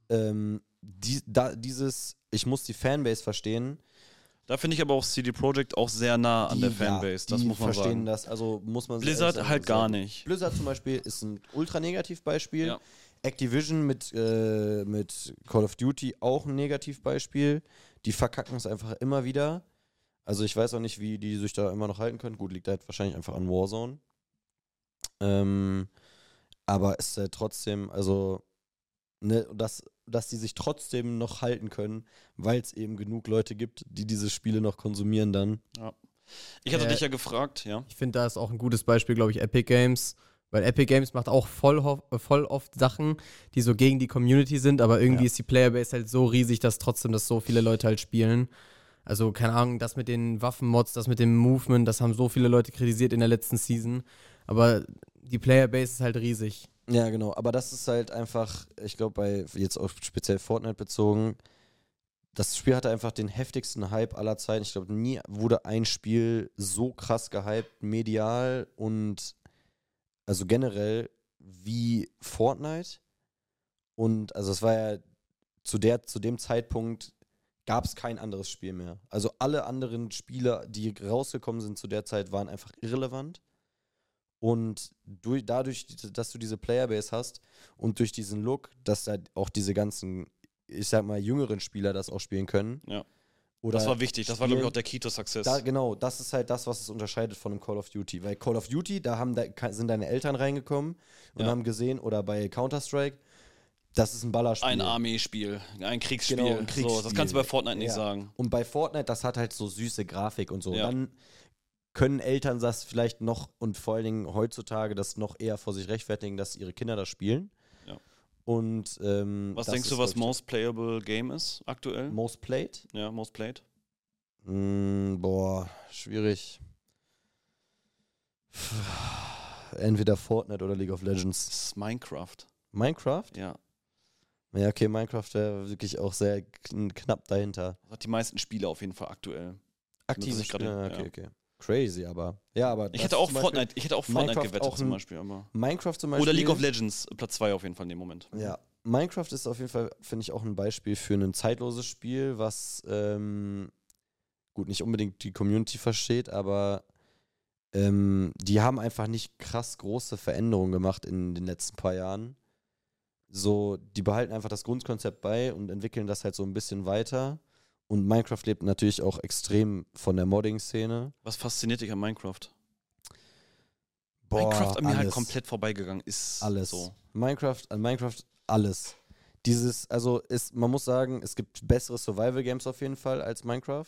ähm, die, da, dieses, ich muss die Fanbase verstehen. Da finde ich aber auch C D Projekt auch sehr nah an die, der Fanbase, ja, das die muss man verstehen sagen. das, also muss man Blizzard sagen, halt gar nicht. Blizzard zum Beispiel ist ein ultra Negativbeispiel. Ja. Activision mit, äh, mit Call of Duty auch ein Negativbeispiel. Die verkacken es einfach immer wieder. Also ich weiß auch nicht, wie die sich da immer noch halten können. Gut, liegt halt wahrscheinlich einfach an Warzone. Ähm, aber es ist halt trotzdem, also, ne, dass, dass die sich trotzdem noch halten können, weil es eben genug Leute gibt, die diese Spiele noch konsumieren dann. Ja. Ich hatte Äh, dich ja gefragt, ja. Ich finde, da ist auch ein gutes Beispiel, glaube ich, Epic Games. Weil Epic Games macht auch voll, ho- voll oft Sachen, die so gegen die Community sind, aber irgendwie Ja. ist die Playerbase halt so riesig, dass trotzdem das so viele Leute halt spielen. Also, keine Ahnung, das mit den Waffenmods, das mit dem Movement, das haben so viele Leute kritisiert in der letzten Season. Aber die Playerbase ist halt riesig. Ja, genau. Aber das ist halt einfach, ich glaube, bei jetzt auf speziell Fortnite bezogen, das Spiel hatte einfach den heftigsten Hype aller Zeiten. Ich glaube, nie wurde ein Spiel so krass gehypt, medial und also generell wie Fortnite. Und also es war ja zu, der, zu dem Zeitpunkt gab es kein anderes Spiel mehr. Also alle anderen Spiele, die rausgekommen sind zu der Zeit, waren einfach irrelevant. Und durch, dadurch, dass du diese Playerbase hast und durch diesen Look, dass da auch diese ganzen, ich sag mal, jüngeren Spieler das auch spielen können. Ja. Oder Das war wichtig, das war, glaube ich, auch der Key to Success. Da, genau, das ist halt das, was es unterscheidet von einem Call of Duty. Weil Call of Duty, da haben de, sind deine Eltern reingekommen und Ja. haben gesehen, oder bei Counter-Strike, das ist ein Ballerspiel. Ein Armeespiel, ein Kriegsspiel. Genau, ein So, Kriegsspiel. das kannst du bei Fortnite nicht Ja. sagen. Und bei Fortnite, das hat halt so süße Grafik und so. Ja. Dann können Eltern das vielleicht noch und vor allen Dingen heutzutage das noch eher vor sich rechtfertigen, dass ihre Kinder das spielen. Ja. Und ähm, Was das denkst du, ist was wirklich Most Playable Game ist aktuell? Most Played? Ja, Most Played. Mm, boah, schwierig. Entweder Fortnite oder League of Legends. Das ist Minecraft. Minecraft? Ja. Ja, okay, Minecraft wäre wirklich auch sehr kn knapp dahinter. Das hat die meisten Spiele auf jeden Fall aktuell. Aktive ich gerade- Spieler, okay, ja. okay. Crazy, aber. Ja, aber. Ich das hätte auch zum Beispiel- Fortnite, ich hätte auch Fortnite Minecraft gewettet auch zum ein- Beispiel, aber. Minecraft zum Beispiel. Oder League of Legends, Platz zwei auf jeden Fall in dem Moment. Ja. Minecraft ist auf jeden Fall, finde ich, auch ein Beispiel für ein zeitloses Spiel, was ähm, gut nicht unbedingt die Community versteht, aber ähm, die haben einfach nicht krass große Veränderungen gemacht in den letzten paar Jahren. So, die behalten einfach das Grundkonzept bei und entwickeln das halt so ein bisschen weiter. Und Minecraft lebt natürlich auch extrem von der Modding-Szene. Was fasziniert dich an Minecraft? Boah, Minecraft an mir halt alles. komplett vorbeigegangen ist. Alles. So. Minecraft, an Minecraft, alles. Dieses, also ist, man muss sagen, es gibt bessere Survival-Games auf jeden Fall als Minecraft.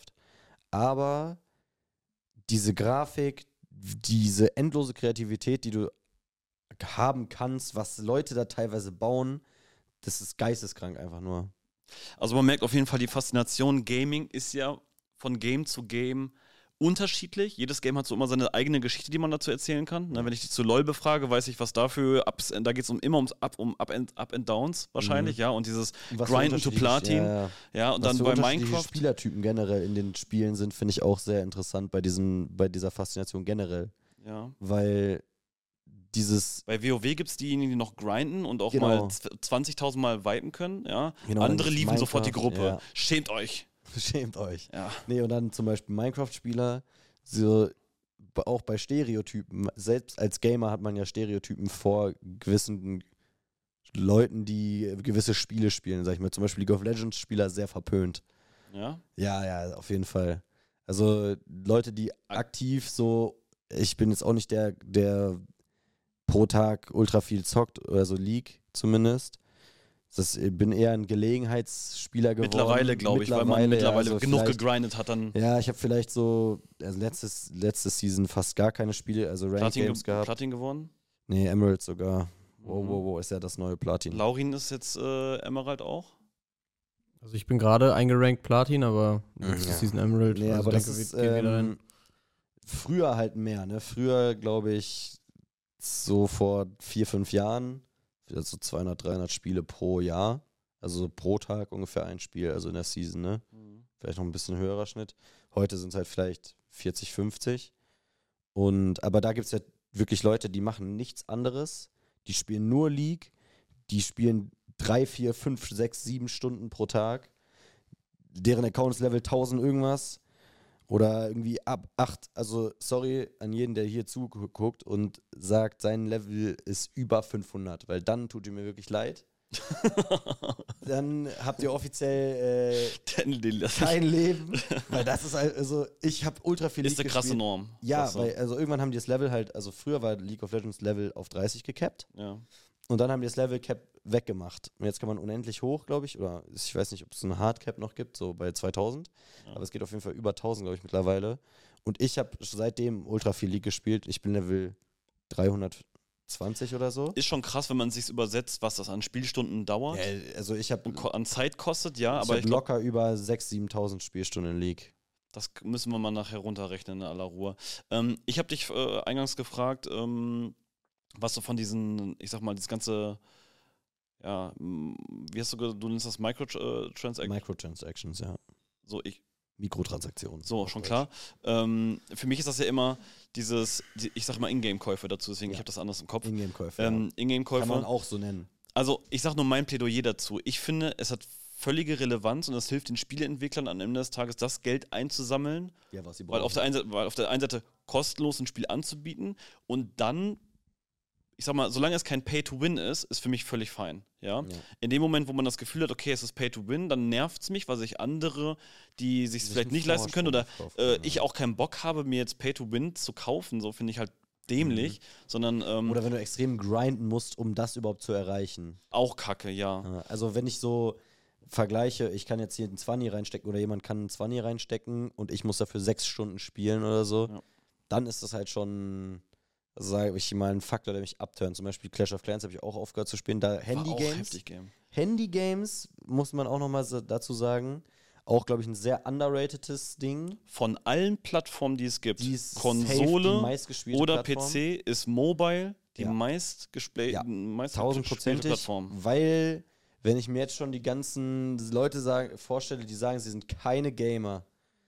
Aber diese Grafik, diese endlose Kreativität, die du haben kannst, was Leute da teilweise bauen, das ist geisteskrank einfach nur. Also man merkt auf jeden Fall, die Faszination Gaming ist ja von Game zu Game unterschiedlich. Jedes Game hat so immer seine eigene Geschichte, die man dazu erzählen kann. Na, wenn ich dich zu LoL befrage, weiß ich, was dafür, Ups, da geht es um, immer ums Up, um Up and, Up and Downs wahrscheinlich, Mhm. ja, und dieses Was für Grinden to unterschiedliche- Platin, ja, ja. ja, und Was dann für bei unterschiedliche Minecraft, Spielertypen generell in den Spielen sind, finde ich auch sehr interessant bei diesem, bei dieser Faszination generell. ja. Weil dieses Bei WoW gibt es diejenigen, die noch grinden und auch Genau. mal z- zwanzigtausend Mal wipen können, ja. Genau, dann Andere gibt's liefen sofort die Minecraft, Gruppe. ja. Schämt euch. Schämt euch. Ja. Nee, und dann zum Beispiel Minecraft-Spieler, so b- auch bei Stereotypen, selbst als Gamer hat man ja Stereotypen vor gewissen Leuten, die gewisse Spiele spielen, sag ich mal. Zum Beispiel League of Legends-Spieler sehr verpönt. Ja. Ja, ja, auf jeden Fall. Also Leute, die aktiv so, ich bin jetzt auch nicht der, der pro Tag ultra viel zockt, oder so League zumindest. Das, ich bin eher ein Gelegenheitsspieler geworden. Mittlerweile, glaube ich, weil man mittlerweile ja, also genug vielleicht- gegrindet hat, dann Ja, ich habe vielleicht so, also letztes, letzte Season fast gar keine Spiele, also Ranked Platin, Games ge gehabt. Platin gewonnen. Nee, Emerald sogar. Wow, Mhm. wow, wow, ist ja das neue Platin. Laurin ist jetzt äh, Emerald auch. Also ich bin gerade eingerankt Platin, aber nächste Ja. Season Emerald. Nee, also aber das denke, ist geht wieder rein. ähm, früher halt mehr, ne? Früher, glaube ich, so vor vier, fünf Jahren, vielleicht so zweihundert, dreihundert Spiele pro Jahr. Also so pro Tag ungefähr ein Spiel, also in der Season, ne? Vielleicht noch ein bisschen höherer Schnitt. Heute sind es halt vielleicht vierzig, fünfzig. Und, aber da gibt es ja wirklich Leute, die machen nichts anderes. Die spielen nur League. Die spielen drei, vier, fünf, sechs, sieben Stunden pro Tag. Deren Account ist Level tausend irgendwas. Oder irgendwie ab acht. Also sorry an jeden, der hier zuguckt und sagt, sein Level ist über fünfhundert. Weil dann tut ihr mir wirklich leid. Dann habt ihr offiziell äh, kein Leben, weil das ist halt, also ich habe ultra viel Ist League eine krasse gespielt. Norm. Ja, so. weil also irgendwann haben die das Level halt, also früher war League of Legends Level auf dreißig gecapped Ja. und dann haben die das Level Cap weggemacht. Und jetzt kann man unendlich hoch, glaube ich, oder ich weiß nicht, ob es eine Hardcap noch gibt, so bei zweitausend, Ja. aber es geht auf jeden Fall über tausend, glaube ich, mittlerweile. Und ich habe seitdem ultra viel League gespielt. Ich bin Level dreihundertzwanzig oder so. Ist schon krass, wenn man sich übersetzt, was das an Spielstunden dauert. Ja, also ich habe Und ko- an Zeit kostet, ja, ich aber hab ich glaub, locker über sechstausend, siebentausend Spielstunden in League. das k- müssen wir mal nachher runterrechnen in aller Ruhe. Ähm, ich habe dich äh, eingangs gefragt, ähm, was du von diesen, ich sag mal, das ganze, ja, m, wie hast du gesagt, du nennst das Microtransaction? Microtransactions, ja. So, ich, Mikrotransaktionen. so, schon klar. Ähm, für mich ist das ja immer dieses, die, ich sag mal, Ingame-Käufe dazu, deswegen Ja. ich habe das anders im Kopf. Ingame-Käufe. Ähm, ja. Ingame-Käufe. Kann man auch so nennen. Also, ich sage nur mein Plädoyer dazu. Ich finde, es hat völlige Relevanz und es hilft den Spieleentwicklern am Ende des Tages, das Geld einzusammeln, Ja, was sie weil auf, der einen Seite, weil auf der einen Seite kostenlos ein Spiel anzubieten und dann, ich sag mal, solange es kein Pay-to-Win ist, ist für mich völlig fein. Ja? Ja. In dem Moment, wo man das Gefühl hat, okay, es ist Pay-to-Win, dann nervt es mich, weil sich andere, die sich Sich vielleicht einen nicht leisten können oder Vorsprung kaufen äh, können, ich ja. auch keinen Bock habe, mir jetzt Pay-to-Win zu kaufen, so finde ich halt dämlich, sondern ähm, Oder wenn du extrem grinden musst, um das überhaupt zu erreichen. auch kacke, ja. Ja, also wenn ich so vergleiche, ich kann jetzt hier einen zwanzig reinstecken oder jemand kann einen zwanzig reinstecken und ich muss dafür sechs Stunden spielen oder so, Ja. dann ist das halt schon, sage ich mal, ein Faktor, der mich abturnt. Zum Beispiel Clash of Clans habe ich auch aufgehört zu spielen. Da War auch Handy-Games, heftig Game. Handy-Games, muss man auch nochmal so dazu sagen, auch, glaube ich, ein sehr underratedes Ding. Von allen Plattformen, die es gibt, Die ist safe Konsole die meistgespielte oder Plattform. P C, ist Mobile die Ja. meistgespielte Ja. meist Tausendprozentig, Plattform. weil wenn ich mir jetzt schon die ganzen Leute sagen, vorstelle, die sagen, sie sind keine Gamer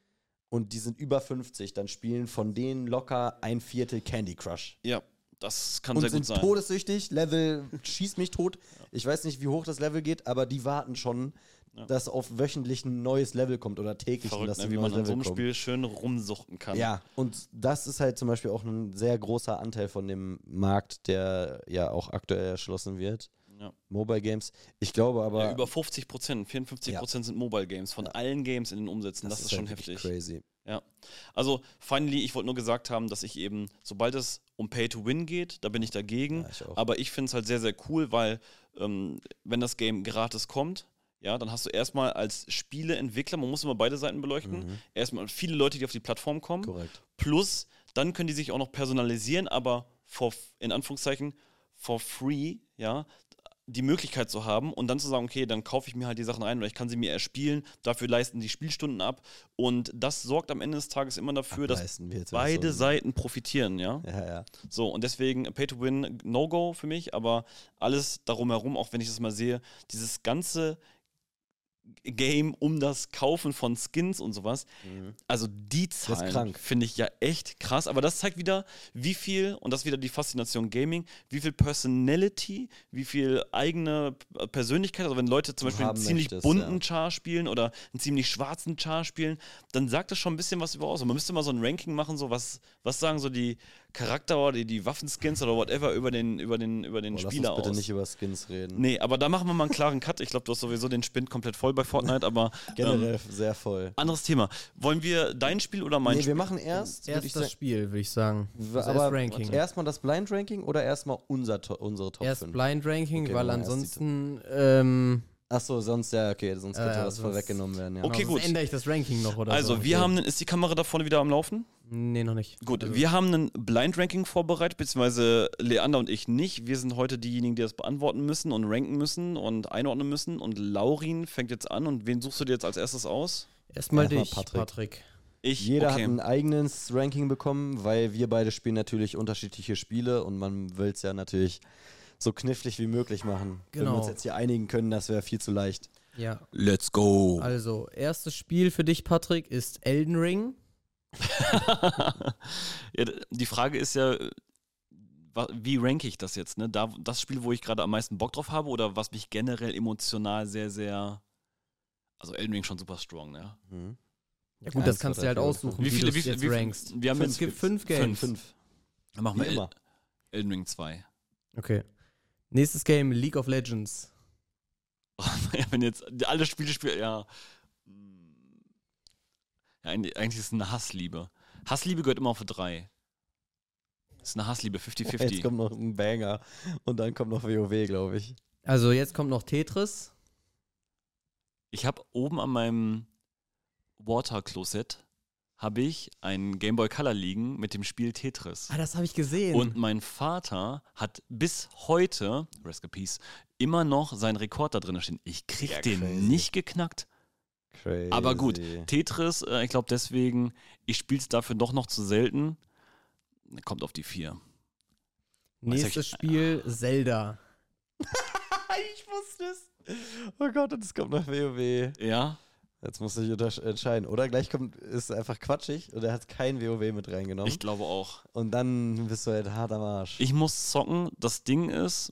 und die sind über fünfzig, dann spielen von denen locker ein Viertel Candy Crush. Ja, das kann Und sehr sind gut sein. todessüchtig, Level schießt mich tot. Ich weiß nicht, wie hoch das Level geht, aber die warten schon, Ja. dass auf wöchentlich ein neues Level kommt oder täglich, Verrückt, dass ne, ein wie neues man an so Level einem kommt. Spiel schön rumsuchten kann. Ja, und das ist halt zum Beispiel auch ein sehr großer Anteil von dem Markt, der ja auch aktuell erschlossen wird. Ja. Mobile Games. Ich glaube aber. Ja, über fünfzig Prozent, vierundfünfzig Prozent sind Mobile Games von Ja. allen Games in den Umsätzen. Das, ist schon halt wirklich heftig. Crazy. Ja. Also, finally, ich wollte nur gesagt haben, dass ich eben, sobald es um Pay-to-Win geht, da bin ich dagegen. Ja, ich auch. Aber ich finde es halt sehr, sehr cool, weil, ähm, wenn das Game gratis kommt, ja, dann hast du erstmal als Spieleentwickler, man muss immer beide Seiten beleuchten, Mhm. erstmal viele Leute, die auf die Plattform kommen, Korrekt. plus dann können die sich auch noch personalisieren, aber for, in Anführungszeichen for free, ja, die Möglichkeit zu haben und dann zu sagen, okay, dann kaufe ich mir halt die Sachen ein oder ich kann sie mir erspielen, dafür leisten die Spielstunden ab und das sorgt am Ende des Tages immer dafür, dass Ableisten wir jetzt beide so- Seiten profitieren, ja. Ja, ja. So, und deswegen Pay-to-Win, No-Go für mich, aber alles darum herum, auch wenn ich das mal sehe, dieses ganze Game um das Kaufen von Skins und sowas, Mhm. also die Zahlen krank. finde ich ja echt krass, aber das zeigt wieder, wie viel, und das ist wieder die Faszination Gaming, wie viel Personality, wie viel eigene P- Persönlichkeit, also wenn Leute zum Du Beispiel einen haben ziemlich möchtest, bunten ja. Char spielen oder einen ziemlich schwarzen Char spielen, dann sagt das schon ein bisschen was über aus. Und man müsste mal so ein Ranking machen, so was, was sagen so die Charakter oder die, die Waffenskins oder whatever über den, über den, über den Oh, lass Spieler uns bitte aus. nicht über Skins reden. Nee, aber da machen wir mal einen klaren Cut. Ich glaube, du hast sowieso den Spind komplett voll bei Fortnite, aber ähm, Generell sehr voll. anderes Thema. Wollen wir dein Spiel oder mein Nee, Spiel? wir machen erst, würd Erst ich das sagen, Spiel, würde ich sagen. w- Das aber Ranking. erstmal das Blind Ranking oder erstmal unser, To- unsere Top Erst fünf? Blind Ranking, Okay, weil wir machen erst die ansonsten ähm, Achso, sonst ja, okay, sonst Äh, könnte ja, was sonst- vorweggenommen werden. Ja. Okay, genau, sonst gut. ändere ich das Ranking noch oder Also, so. wir Okay. haben, ist die Kamera da vorne wieder am Laufen? Nee, noch nicht. Gut, Also, wir haben ein Blind Ranking vorbereitet, beziehungsweise Leander und ich nicht. Wir sind heute diejenigen, die das beantworten müssen und ranken müssen und einordnen müssen. Und Laurin fängt jetzt an. Und wen suchst du dir jetzt als erstes aus? Erstmal Erstmal dich, Patrick. Patrick. Ich, Jeder okay. hat ein eigenes Ranking bekommen, weil wir beide spielen natürlich unterschiedliche Spiele und man will es ja natürlich so knifflig wie möglich machen. Wenn wir Genau. uns jetzt hier einigen können, das wäre viel zu leicht. Ja. Let's go. Also, erstes Spiel für dich, Patrick, ist Elden Ring. Ja, d- die Frage ist ja, wa, wie ranke ich das jetzt? Ne? Da, das Spiel, wo ich gerade am meisten Bock drauf habe oder was mich generell emotional sehr, sehr. Also Elden Ring schon super strong, ne? Mhm. Ja gut, Eins, das kannst zwei, du halt drei, vier, aussuchen, Wie wie, viele, du wie es viele, jetzt wie viele, rankst. wir haben es jetzt gibt fünf Games. Fünf. Dann machen Wie wir El, immer. Elden Ring zwei. Okay. Nächstes Game, League of Legends. Ja, wenn jetzt alle Spiele spielen, ja. ja. Eigentlich eigentlich ist es eine Hassliebe. Hassliebe gehört immer auf drei. Das ist eine Hassliebe, fünfzig Jetzt fünfzig. kommt noch ein Banger und dann kommt noch WoW, glaube ich. Also jetzt kommt noch Tetris. Ich habe oben an meinem Water-Closet habe ich ein Game Boy Color liegen mit dem Spiel Tetris. Ah, das habe ich gesehen. Und mein Vater hat bis heute, rest in peace, immer noch seinen Rekord da drin stehen. Ich krieg Ja, den crazy. nicht geknackt. Crazy. Aber gut, Tetris, äh, ich glaube deswegen, ich spiele es dafür doch noch zu selten. Kommt auf die vier. Nächstes ich- Spiel, Zelda. Ich wusste es. Oh Gott, und es kommt noch WoW. Ja? Jetzt muss ich untersch- entscheiden. Oder gleich kommt, ist einfach quatschig und er hat kein WoW mit reingenommen. Ich glaube auch. Und dann bist du halt hart am Arsch. Ich muss zocken. Das Ding ist,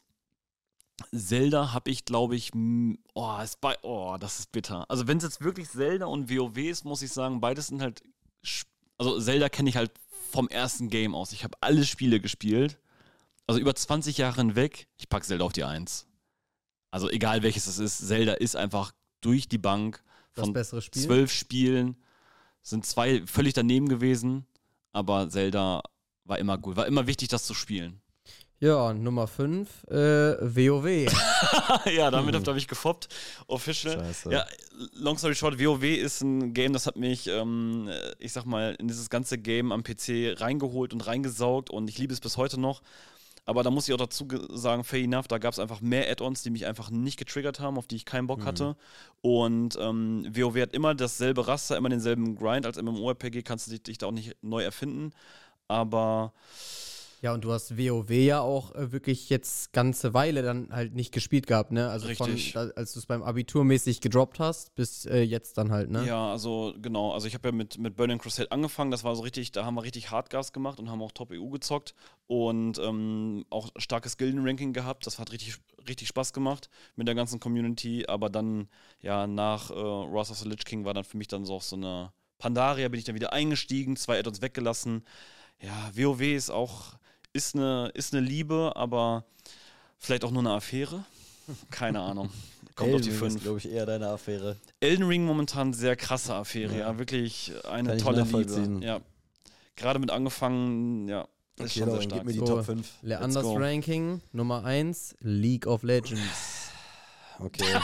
Zelda habe ich, glaube ich, m- oh, ist bei, oh, das ist bitter. Also wenn es jetzt wirklich Zelda und WoW ist, muss ich sagen, beides sind halt, sch- also Zelda kenne ich halt vom ersten Game aus. Ich habe alle Spiele gespielt. Also über zwanzig Jahre hinweg. Ich packe Zelda auf die Eins. Also egal welches es ist, Zelda ist einfach durch die Bank. Das Von bessere Spiel. zwölf Spielen sind zwei völlig daneben gewesen. Aber Zelda war immer gut. War immer wichtig, das zu spielen. Ja, Nummer fünf, äh, WoW. Ja, damit habt ihr mich gefoppt. Official. Scheiße. Ja, long story short, WoW ist ein Game, das hat mich, ähm, ich sag mal, in dieses ganze Game am P C reingeholt und reingesaugt und ich liebe es bis heute noch. Aber da muss ich auch dazu ge- sagen, fair enough, da gab es einfach mehr Add-ons, die mich einfach nicht getriggert haben, auf die ich keinen Bock hatte. Und ähm, WoW hat immer dasselbe Raster, immer denselben Grind. Als MMORPG kannst du dich, dich da auch nicht neu erfinden. Aber Ja, und du hast WoW ja auch äh, wirklich jetzt ganze Weile dann halt nicht gespielt gehabt, ne? Also Richtig. von, da, als du es beim Abitur mäßig gedroppt hast, bis äh, jetzt dann halt, ne? ja, also genau, also ich habe ja mit, mit Burning Crusade angefangen, das war so richtig, da haben wir richtig Hardgas gemacht und haben auch Top-E U gezockt und ähm, auch starkes Gilden-Ranking gehabt, das hat richtig, richtig Spaß gemacht mit der ganzen Community, aber dann, ja, nach äh, Wrath of the Lich King war dann für mich dann so auch so eine Pandaria, bin ich dann wieder eingestiegen, zwei Add-ons weggelassen. Ja, WoW ist auch, ist eine, ist eine Liebe, aber vielleicht auch nur eine Affäre, keine Ahnung. Kommt auf die Elden Ring ist, fünf. glaube ich, eher deine Affäre. Elden Ring momentan sehr krasse Affäre, ja, Ja. wirklich eine Kann ich tolle nachvollziehen. Liebe. Ja. Gerade mit angefangen, ja, das ist Okay, schon sehr dann stark. gib mir die So. Top fünf. Leanders go. Ranking, Nummer eins, League of Legends. Okay.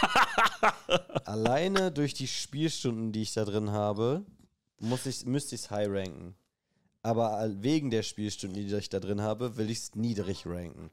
Alleine durch die Spielstunden, die ich da drin habe, muss ich, müsste ich es high ranken. Aber all- wegen der Spielstunden, die ich da drin habe, will ich es niedrig ranken.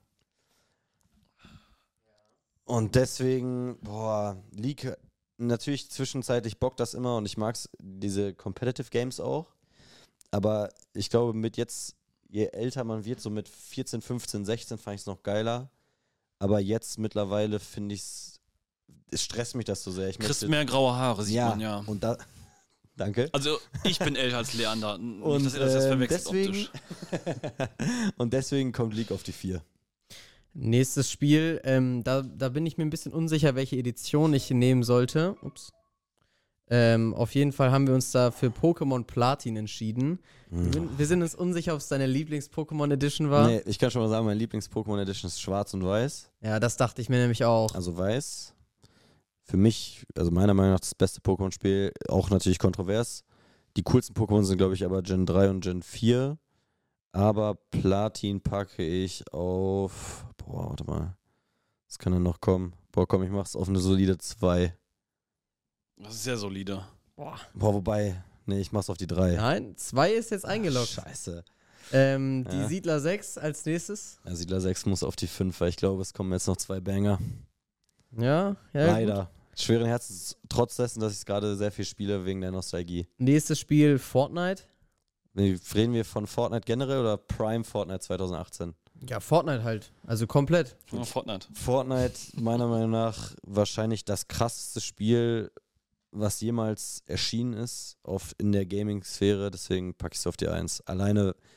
Und deswegen, boah, League, natürlich zwischenzeitlich bockt das immer und ich mag diese Competitive Games auch. Aber ich glaube, mit jetzt, je älter man wird, so mit vierzehn, fünfzehn, sechzehn, fand ich es noch geiler. Aber jetzt mittlerweile finde ich es, es stresst mich das so sehr. Ich Kriegst möchte, mehr graue Haare, sieht ja, man ja. und da, danke. Also ich bin älter als Leander. Nicht, Und dass ihr das jetzt ähm, verwechselt deswegen, optisch. und deswegen kommt League auf die vier. Nächstes Spiel, ähm, da, da bin ich mir ein bisschen unsicher, welche Edition ich nehmen sollte. Ups. Ähm, auf jeden Fall haben wir uns da für Pokémon Platin entschieden. Wir, bin- wir sind uns unsicher, ob es deine Lieblings-Pokémon Edition war. Nee, ich kann schon mal sagen, mein Lieblings-Pokémon Edition ist schwarz und weiß. Ja, das dachte ich mir nämlich auch. Also weiß. Für mich, also meiner Meinung nach das beste Pokémon-Spiel, auch natürlich kontrovers. Die coolsten Pokémon sind, glaube ich, aber Gen drei und Gen vier. Aber Platin packe ich auf. Boah, warte mal. Was kann denn noch kommen? Boah, komm, ich mach's auf eine solide zwei. Das ist sehr solide. Boah. Boah, wobei. Nee, ich mach's auf die drei. Nein, zwei ist jetzt eingeloggt. Scheiße. Ähm, die Ja. Siedler sechs als nächstes. Ja, Siedler sechs muss auf die fünf, weil ich glaube, es kommen jetzt noch zwei Banger. Ja, ja. Leider. Gut. Schweren Herzens, trotz dessen, dass ich gerade sehr viel spiele wegen der Nostalgie. Nächstes Spiel Fortnite. Nee, Reden wir von Fortnite generell oder Prime Fortnite zwanzig achtzehn? Ja, Fortnite halt. Also komplett. Ja, Fortnite. Fortnite, meiner Meinung nach, wahrscheinlich das krasseste Spiel, was jemals erschienen ist auf, in der Gaming-Sphäre. Deswegen packe ich es auf die eins. Alleine,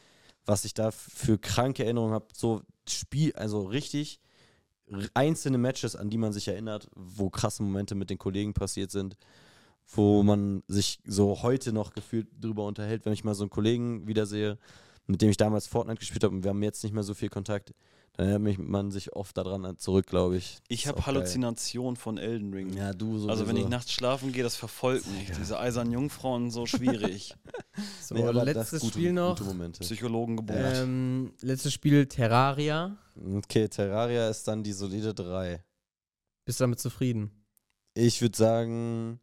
was ich da für kranke Erinnerungen habe, so Spiel, also richtig einzelne Matches, an die man sich erinnert, wo krasse Momente mit den Kollegen passiert sind, wo man sich so heute noch gefühlt drüber unterhält, wenn ich mal so einen Kollegen wiedersehe, mit dem ich damals Fortnite gespielt habe und wir haben jetzt nicht mehr so viel Kontakt, dann erinnert man sich oft daran zurück, glaube ich. Ich Ist habe auch Halluzinationen von Elden Ring. geil. Ja, du so. Also wenn ich nachts schlafen gehe, das verfolgt mich. Diese eisernen Jungfrauen, so schwierig. So, Nee, aber das letztes gute, Spiel noch. Gute Momente. Psychologen geboren. Ähm, letztes Spiel Terraria. Okay, Terraria ist dann die solide drei. Bist du damit zufrieden? Ich würde sagen,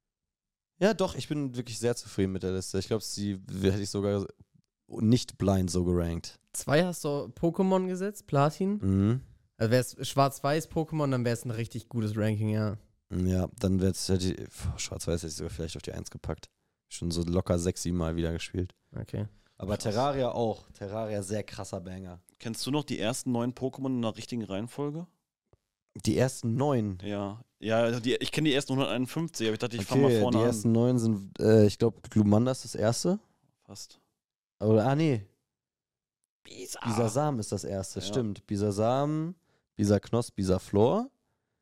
ja doch, ich bin wirklich sehr zufrieden mit der Liste. Ich glaube, sie hätte ich sogar nicht blind so gerankt. Zwei hast du Pokémon gesetzt, Platin. Mhm. Also wäre es Schwarz-Weiß-Pokémon, dann wäre es ein richtig gutes Ranking, ja. Ja, dann wäre es, hätte ich, pf, Schwarz-Weiß hätte ich sogar vielleicht auf die eins gepackt. Schon so locker sechs, sieben Mal wieder gespielt. Okay. Aber Krass. Terraria auch. Terraria, sehr krasser Banger. Kennst du noch die ersten neun Pokémon in der richtigen Reihenfolge? Die ersten neun. Ja. Ja, also die, ich kenne die ersten hunderteinundfünfzig, aber ich dachte, ich fange Okay, mal vorne die an. ersten neun sind, äh, ich glaube, Glumanda ist das erste. Fast. Oder, ah, nee. Bisa. Bisasam ist das erste, Ja. stimmt. Bisasam, Bisaknosp, Bisaflor.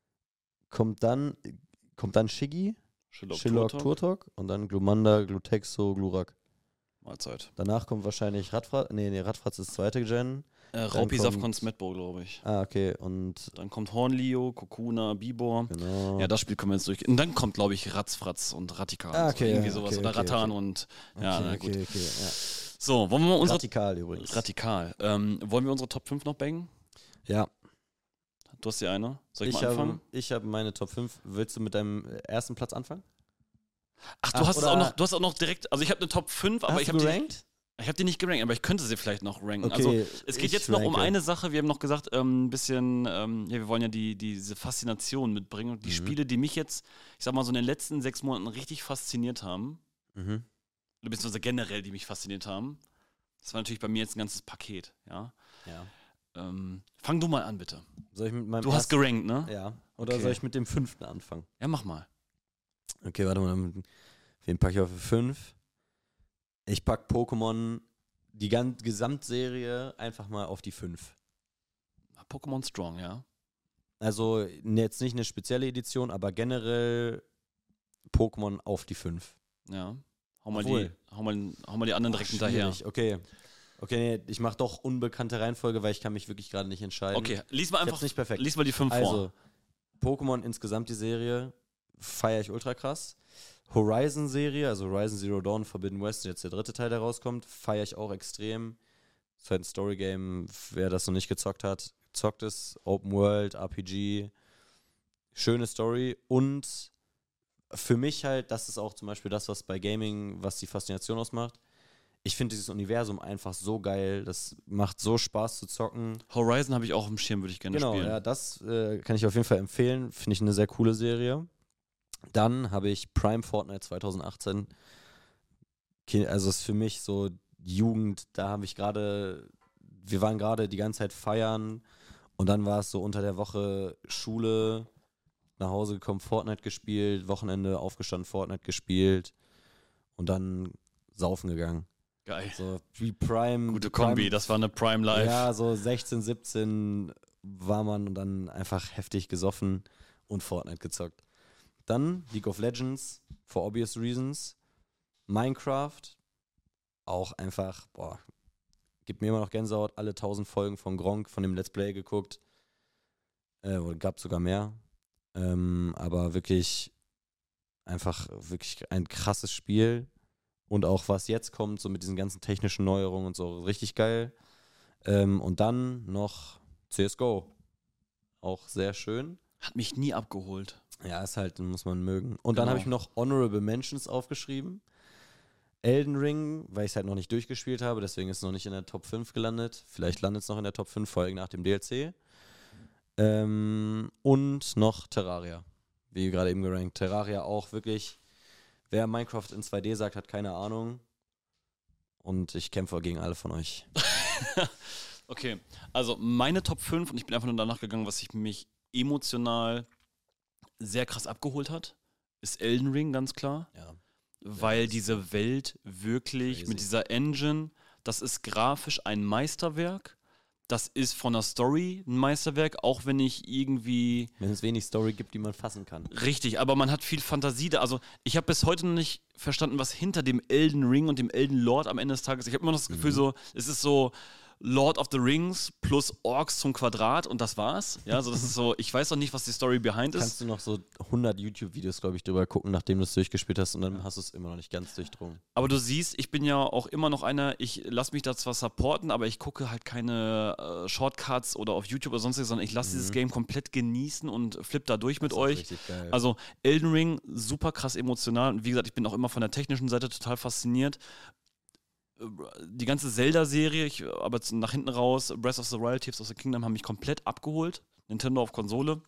Kommt dann, kommt dann Shiggy, Shillock, Shillock, Turtok. Turtok und dann Glumanda, Glutexo, Glurak. Mahlzeit. Danach kommt wahrscheinlich Radfratz, nee, nee, Radfratz ist zweite Gen. Äh, Raupi, Safkon, kommt- Smetbo, glaube ich. Ah, okay, und Dann kommt Hornlio, Kokuna, Bibor. genau. Ja, das Spiel können wir jetzt durch. Und dann kommt, glaube ich, Ratzfratz und Ratikal. Ah, okay, so irgendwie ja, sowas. okay, Oder okay, Rattan okay. und. okay, Ja, na gut. okay, okay, ja. So, wollen wir mal unsere. Radikal übrigens. Radikal. Ähm, wollen wir unsere Top fünf noch bangen? Ja, Du hast die eine. Soll ich, ich mal anfangen? habe, ich habe meine Top fünf. Willst du mit deinem ersten Platz anfangen? Ach, du Ach, hast es oder- auch noch, du hast auch noch direkt. Also ich habe eine Top fünf, aber Hast ich du habe die, gerankt? ich habe die nicht gerankt, aber ich könnte sie vielleicht noch ranken. Okay, also es geht ich jetzt noch um ranke. eine Sache. Wir haben noch gesagt, ähm, ein bisschen, ähm, ja, wir wollen ja die, die, diese Faszination mitbringen. Und die Mhm. Spiele, die mich jetzt, ich sag mal, so in den letzten sechs Monaten richtig fasziniert haben, Mhm. oder beziehungsweise generell, die mich fasziniert haben, das war natürlich bei mir jetzt ein ganzes Paket, ja. Ja. Ähm, fang du mal an, bitte. Soll ich mit meinem Du hast ersten- gerankt, ne? Ja. Oder Okay. soll ich mit dem fünften anfangen? Ja, mach mal. Okay, warte mal. dann- Wen packe ich auf fünf? Ich packe Pokémon, die ganze Gesamtserie, einfach mal auf die fünf. Pokémon Strong, ja. Also jetzt nicht eine spezielle Edition, aber generell Pokémon auf die fünf. Ja. Hau mal, Obwohl. die, hau, mal, hau mal die anderen direkt hinterher. Schwierig. Okay. Okay, nee, ich mache doch unbekannte Reihenfolge, weil ich kann mich wirklich gerade nicht entscheiden. Okay, lies mal Ich einfach. hab's nicht perfekt. Lies mal die fünf vor. Also, Pokémon insgesamt die Serie feiere ich ultra krass. Horizon-Serie, also Horizon Zero Dawn, Forbidden West, jetzt der dritte Teil, der rauskommt, feiere ich auch extrem. Ist halt ein Story-Game, wer das noch nicht gezockt hat, zockt es. Open World, R P G, schöne Story und für mich halt, das ist auch zum Beispiel das, was bei Gaming, was die Faszination ausmacht. Ich finde dieses Universum einfach so geil, das macht so Spaß zu zocken. Horizon habe ich auch im Schirm, würde ich gerne Genau, spielen. ja, das äh, kann ich auf jeden Fall empfehlen. Finde ich eine sehr coole Serie. Dann habe ich Prime Fortnite zwanzig achtzehn. Okay, also ist für mich so Jugend, da habe ich gerade, wir waren gerade die ganze Zeit feiern und dann war es so unter der Woche Schule, nach Hause gekommen, Fortnite gespielt, Wochenende aufgestanden, Fortnite gespielt und dann saufen gegangen. Geil. So wie Prime. Gute Kombi, Prime, das war eine Prime Live. Ja, so sechzehn, siebzehn war man und dann einfach heftig gesoffen und Fortnite gezockt. Dann League of Legends, for obvious reasons. Minecraft, auch einfach, boah, gibt mir immer noch Gänsehaut. Alle tausend Folgen von Gronkh, von dem Let's Play geguckt. Äh, gab sogar mehr. Ähm, aber wirklich, einfach wirklich ein krasses Spiel. Und auch was jetzt kommt, so mit diesen ganzen technischen Neuerungen und so, richtig geil. Ähm, und dann noch C S G O. Auch sehr schön. Hat mich nie abgeholt. Ja, ist halt, muss man mögen. Und dann Genau. habe ich noch Honorable Mentions aufgeschrieben. Elden Ring, weil ich es halt noch nicht durchgespielt habe, deswegen ist es noch nicht in der Top fünf gelandet. Vielleicht landet es noch in der Top fünf, vor allem nach dem D L C. Ähm, und noch Terraria. Wie gerade eben gerankt. Terraria auch wirklich. Wer Minecraft in zwei D sagt, hat keine Ahnung. Und ich kämpfe gegen alle von euch. Okay, also meine Top fünf, und ich bin einfach nur danach gegangen, was sich mich emotional sehr krass abgeholt hat, ist Elden Ring, ganz klar. Ja. Weil ist diese Welt wirklich crazy. mit dieser Engine, das ist grafisch ein Meisterwerk. Das ist von der Story ein Meisterwerk, auch wenn ich irgendwie... Wenn es wenig Story gibt, die man fassen kann. Richtig, aber man hat viel Fantasie da. Also ich habe bis heute noch nicht verstanden, was hinter dem Elden Ring und dem Elden Lord am Ende des Tages... Ich habe immer noch das Gefühl, mhm. so, es ist so... Lord of the Rings plus Orks zum Quadrat und das war's. Ja, also das ist so, ich weiß noch nicht, was die Story behind ist. Kannst du noch so hundert YouTube-Videos, glaube ich, drüber gucken, nachdem du es durchgespielt hast und dann hast du es immer noch nicht ganz durchdrungen. Aber du siehst, ich bin ja auch immer noch einer, ich lasse mich da zwar supporten, aber ich gucke halt keine äh, Shortcuts oder auf YouTube oder sonstiges, sondern ich lasse mhm. dieses Game komplett genießen und flipp da durch mit euch. Richtig geil. Also Elden Ring, super krass emotional und wie gesagt, ich bin auch immer von der technischen Seite total fasziniert. Die ganze Zelda-Serie, ich, aber nach hinten raus, Breath of the Wild, Tears of the Kingdom haben mich komplett abgeholt. Nintendo auf Konsole.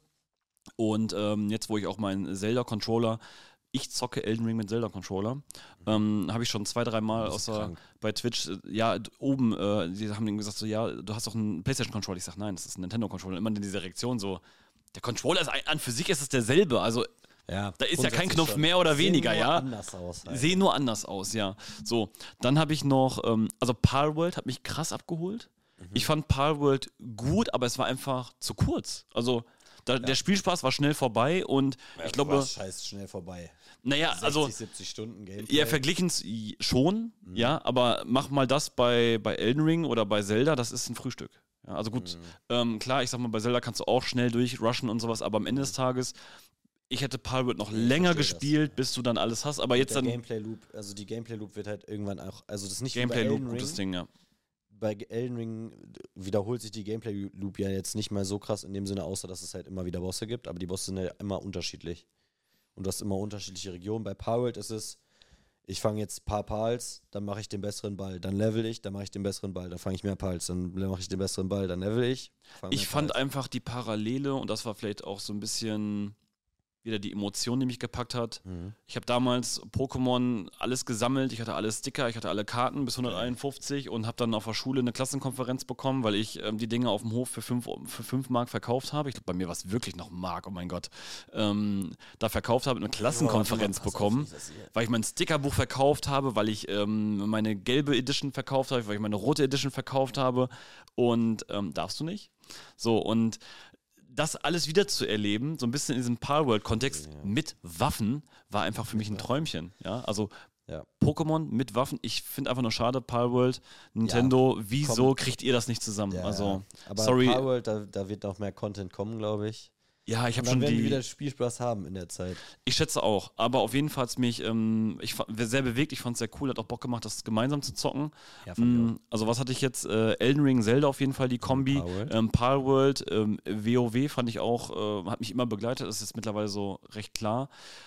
Und ähm, jetzt, wo ich auch meinen Zelda-Controller, ich zocke Elden Ring mit Zelda-Controller, mhm. ähm, habe ich schon zwei, drei Mal außer bei Twitch, äh, ja, oben, äh, die haben denen gesagt, so, ja, du hast doch einen PlayStation-Controller. Ich sage, nein, das ist ein Nintendo-Controller. Immer in dieser Reaktion so, der Controller ist ein, an für sich ist es derselbe, also ja, da ist ja kein Knopf schon. Mehr oder Sehen weniger, nur ja. Anders aus halt. Sehen nur anders aus, ja. So, dann habe ich noch, ähm, also Palworld hat mich krass abgeholt. Mhm. Ich fand Palworld gut, aber es war einfach zu kurz. Also da, ja. der Spielspaß war schnell vorbei und ja, ich glaube... scheiß schnell vorbei. Naja, sechzig, also... siebzig Stunden Gameplay. Ja, verglichen schon, mhm. ja, aber mach mal das bei, bei Elden Ring oder bei Zelda, das ist ein Frühstück. Ja, also gut, mhm. ähm, klar, ich sag mal, bei Zelda kannst du auch schnell durchrushen und sowas, aber am Ende des Tages... Ich hätte Palworld noch ich länger gespielt, das. bis du dann alles hast, aber jetzt der dann... Gameplay Loop, also die Gameplay Loop wird halt irgendwann auch, also das ist nicht Gameplay wie bei Loop, Elden Ring. Gutes Ding, ja. Bei Elden Ring wiederholt sich die Gameplay Loop ja jetzt nicht mal so krass in dem Sinne, außer dass es halt immer wieder Bosse gibt, aber die Bosse sind ja immer unterschiedlich. Und du hast immer unterschiedliche Regionen. Bei Palworld ist es, ich fange jetzt ein paar Pals, dann mache ich den besseren Ball, dann level ich, dann mache ich den besseren Ball, dann fange ich mehr Pals, dann mache ich den besseren Ball, dann level ich. Ich fand Pals. Einfach die Parallele, und das war vielleicht auch so ein bisschen... wieder die Emotion, die mich gepackt hat. Mhm. Ich habe damals Pokémon alles gesammelt, ich hatte alle Sticker, ich hatte alle Karten bis hunderteinundfünfzig und habe dann auf der Schule eine Klassenkonferenz bekommen, weil ich ähm, die Dinge auf dem Hof für fünf für fünf Mark verkauft habe. Ich glaube, bei mir war es wirklich noch Mark, oh mein Gott. Ähm, da verkauft habe, eine Klassenkonferenz oh, bekommen, auf, weil ich mein Stickerbuch verkauft habe, weil ich ähm, meine gelbe Edition verkauft habe, weil ich meine rote Edition verkauft habe und ähm, darfst du nicht? So, und das alles wieder zu erleben, so ein bisschen in diesem Palworld-Kontext ja. mit Waffen, war einfach für mich ein Träumchen. Ja, also ja. Pokémon mit Waffen, ich finde einfach nur schade, Palworld, Nintendo, ja, wieso komm. kriegt ihr das nicht zusammen? Ja, also, aber sorry. Palworld, da, da wird noch mehr Content kommen, glaube ich. Ja, ich habe schon die... werden wir wieder Spielspaß haben in der Zeit. Ich schätze auch, aber auf jeden Fall hat es mich ähm, ich fand, sehr bewegt, ich fand es sehr cool, hat auch Bock gemacht, das gemeinsam zu zocken. Ja, ähm, also was hatte ich jetzt? Äh, Elden Ring, Zelda auf jeden Fall, die Kombi. Palworld, ähm, Palworld ähm, WoW fand ich auch, äh, hat mich immer begleitet, das ist jetzt mittlerweile so recht klar.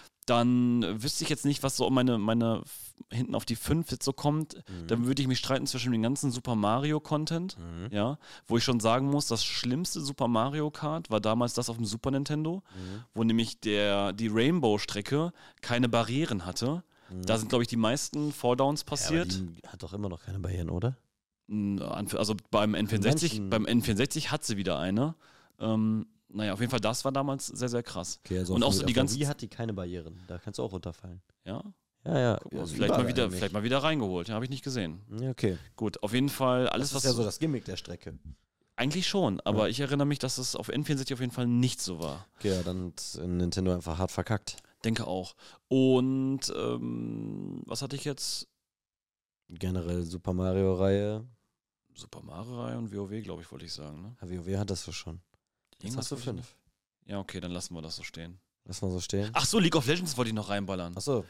Dann wüsste ich jetzt nicht, was so meine, meine hinten auf die fünf jetzt so kommt. Mhm. Dann würde ich mich streiten zwischen dem ganzen Super Mario-Content, mhm. ja, wo ich schon sagen muss, das schlimmste Super Mario Kart war damals das auf dem Super Nintendo, mhm. wo nämlich der, die Rainbow-Strecke keine Barrieren hatte. Mhm. Da sind, glaube ich, die meisten Falldowns passiert. Ja, aber die hat doch immer noch keine Barrieren, oder? Also beim N vierundsechzig, beim N vierundsechzig hat sie wieder eine. Ähm, Naja, auf jeden Fall, das war damals sehr, sehr krass. Okay, also und auch so die ganze. Wie hat die keine Barrieren? Da kannst du auch runterfallen. Ja? Ja, ja. Guck mal, vielleicht, mal wieder, vielleicht mal wieder reingeholt. Ja, habe ich nicht gesehen. Ja, okay. Gut, auf jeden Fall alles, das was. Das ist ja so das Gimmick der Strecke. Eigentlich schon, aber ja. ich erinnere mich, dass es auf N vierundsechzig auf jeden Fall nicht so war. Okay, ja, dann hat Nintendo einfach hart verkackt. Denke auch. Und ähm, was hatte ich jetzt? Generell Super Mario-Reihe. Super Mario-Reihe und WoW, glaube ich, wollte ich sagen. Ne? Ja, WoW hattest du schon. Jetzt hast du fünf. Ja, okay, dann lassen wir das so stehen. Lassen wir so stehen. Ach so, League of Legends wollte ich noch reinballern. Ach so.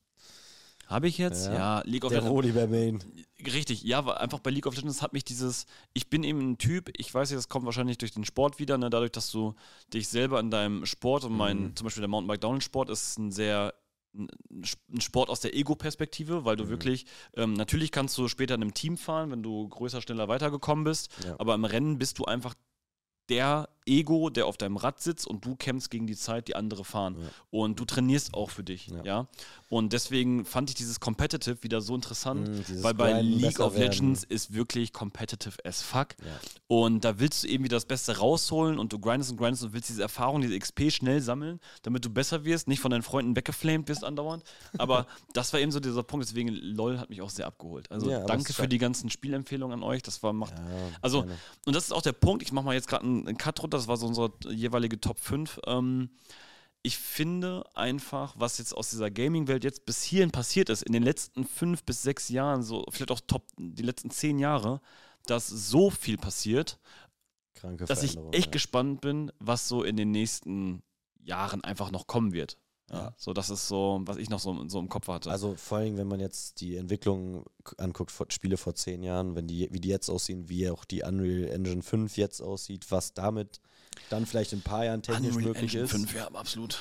Habe ich jetzt? Ja, ja League of Der Legends. Rodi bei Main. Richtig, ja, einfach bei League of Legends hat mich dieses, ich bin eben ein Typ, ich weiß ja, das kommt wahrscheinlich durch den Sport wieder, ne, dadurch, dass du dich selber in deinem Sport und mein, mhm. zum Beispiel der Mountainbike-Downhill-Sport ist ein sehr, ein Sport aus der Ego-Perspektive, weil du mhm. wirklich, ähm, natürlich kannst du später in einem Team fahren, wenn du größer, schneller weitergekommen bist, ja. aber im Rennen bist du einfach der Ego, der auf deinem Rad sitzt und du kämpfst gegen die Zeit, die andere fahren. Ja. Und du trainierst auch für dich. Ja. ja. Und deswegen fand ich dieses Competitive wieder so interessant, Mhm, weil bei Grinden, League besser of werden. Legends ist wirklich competitive as fuck. Ja. Und da willst du eben wieder das Beste rausholen und du grindest und grindest und willst diese Erfahrung, diese X P schnell sammeln, damit du besser wirst, nicht von deinen Freunden weggeflamed wirst andauernd. Aber das war eben so dieser Punkt, deswegen LOL hat mich auch sehr abgeholt. Also Ja, aber danke es für ist- die ganzen Spielempfehlungen an euch. Das war macht. Ja, Also, gerne. und das ist auch der Punkt, ich mache mal jetzt gerade einen, einen Cut runter, das war so unsere jeweilige Top fünf. Ähm, ich finde einfach, was jetzt aus dieser Gaming-Welt jetzt bis hierhin passiert ist, in den letzten fünf bis sechs Jahren, so vielleicht auch top die letzten zehn Jahre, dass so viel passiert, Kranke dass ich Veränderung, echt ja. gespannt bin, was so in den nächsten Jahren einfach noch kommen wird. Ja, Ja. so das ist so, was ich noch so, so im Kopf hatte. Also vor allem, wenn man jetzt die Entwicklung k- anguckt, vor- Spiele vor zehn Jahren, wenn die, wie die jetzt aussehen, wie auch die Unreal Engine fünf jetzt aussieht, was damit dann vielleicht in ein paar Jahren technisch Unreal möglich Engine ist fünf, ja, absolut.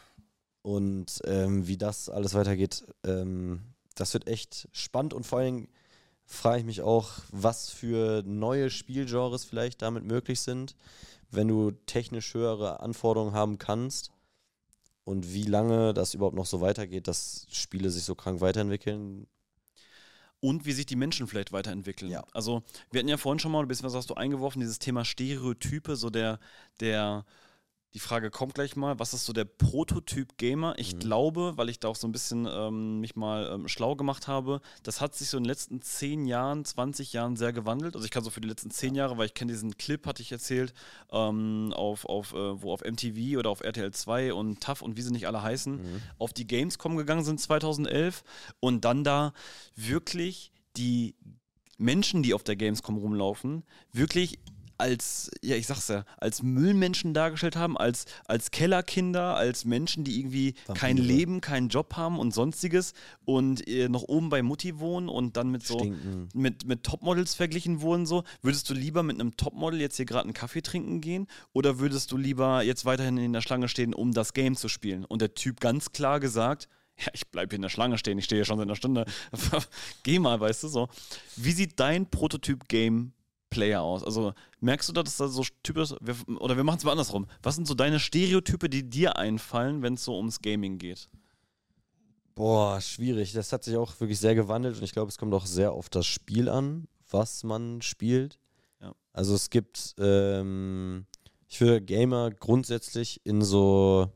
und ähm, wie das alles weitergeht, ähm, das wird echt spannend und vor allem frage ich mich auch, was für neue Spielgenres vielleicht damit möglich sind, wenn du technisch höhere Anforderungen haben kannst. Und wie lange das überhaupt noch so weitergeht, dass Spiele sich so krank weiterentwickeln. Und wie sich die Menschen vielleicht weiterentwickeln. Ja. Also, wir hatten ja vorhin schon mal, ein bisschen was hast du eingeworfen, dieses Thema Stereotype, so der, der, die Frage kommt gleich mal, was ist so der Prototyp-Gamer? Ich Mhm. glaube, weil ich da auch so ein bisschen ähm, mich mal ähm, schlau gemacht habe, das hat sich so in den letzten zehn Jahren, zwanzig Jahren sehr gewandelt. Also ich kann so für die letzten zehn Jahre, weil ich kenne diesen Clip, hatte ich erzählt, ähm, auf, auf, äh, wo auf M T V oder auf R T L zwei und T A F und wie sie nicht alle heißen, Mhm. auf die Gamescom gegangen sind zweitausendelf und dann da wirklich die Menschen, die auf der Gamescom rumlaufen, wirklich als, ja, ich sag's ja, als Müllmenschen dargestellt haben, als, als Kellerkinder, als Menschen, die irgendwie kein Vampire. Leben, keinen Job haben und sonstiges und äh, noch oben bei Mutti wohnen und dann mit so Stinken. mit, mit Topmodels verglichen wurden so. Würdest du lieber mit einem Topmodel jetzt hier gerade einen Kaffee trinken gehen oder würdest du lieber jetzt weiterhin in der Schlange stehen, um das Game zu spielen? Und der Typ ganz klar gesagt, ja, ich bleibe hier in der Schlange stehen, ich stehe hier schon seit einer Stunde. Geh mal, weißt du, so. Wie sieht dein Prototyp-Game-Player aus? Also merkst du, dass da so Typen ist, wir, oder wir machen es mal andersrum. Was sind so deine Stereotype, die dir einfallen, wenn es so ums Gaming geht? Boah, schwierig. Das hat sich auch wirklich sehr gewandelt und ich glaube, es kommt auch sehr auf das Spiel an, was man spielt. Ja. Also es gibt, ähm, ich würde Gamer grundsätzlich in so,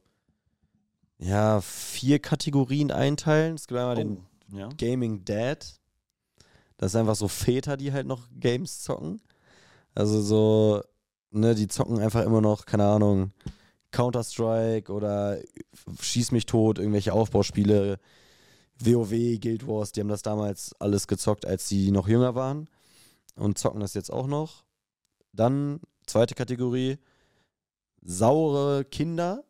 ja, vier Kategorien einteilen. Es gibt einmal den Oh, ja. Gaming Dad. Das ist einfach so Väter, die halt noch Games zocken. Also so, ne, die zocken einfach immer noch, keine Ahnung, Counter-Strike oder Schieß mich tot, irgendwelche Aufbauspiele, WoW, Guild Wars, die haben das damals alles gezockt, als sie noch jünger waren und zocken das jetzt auch noch. Dann, zweite Kategorie, saure Kinder.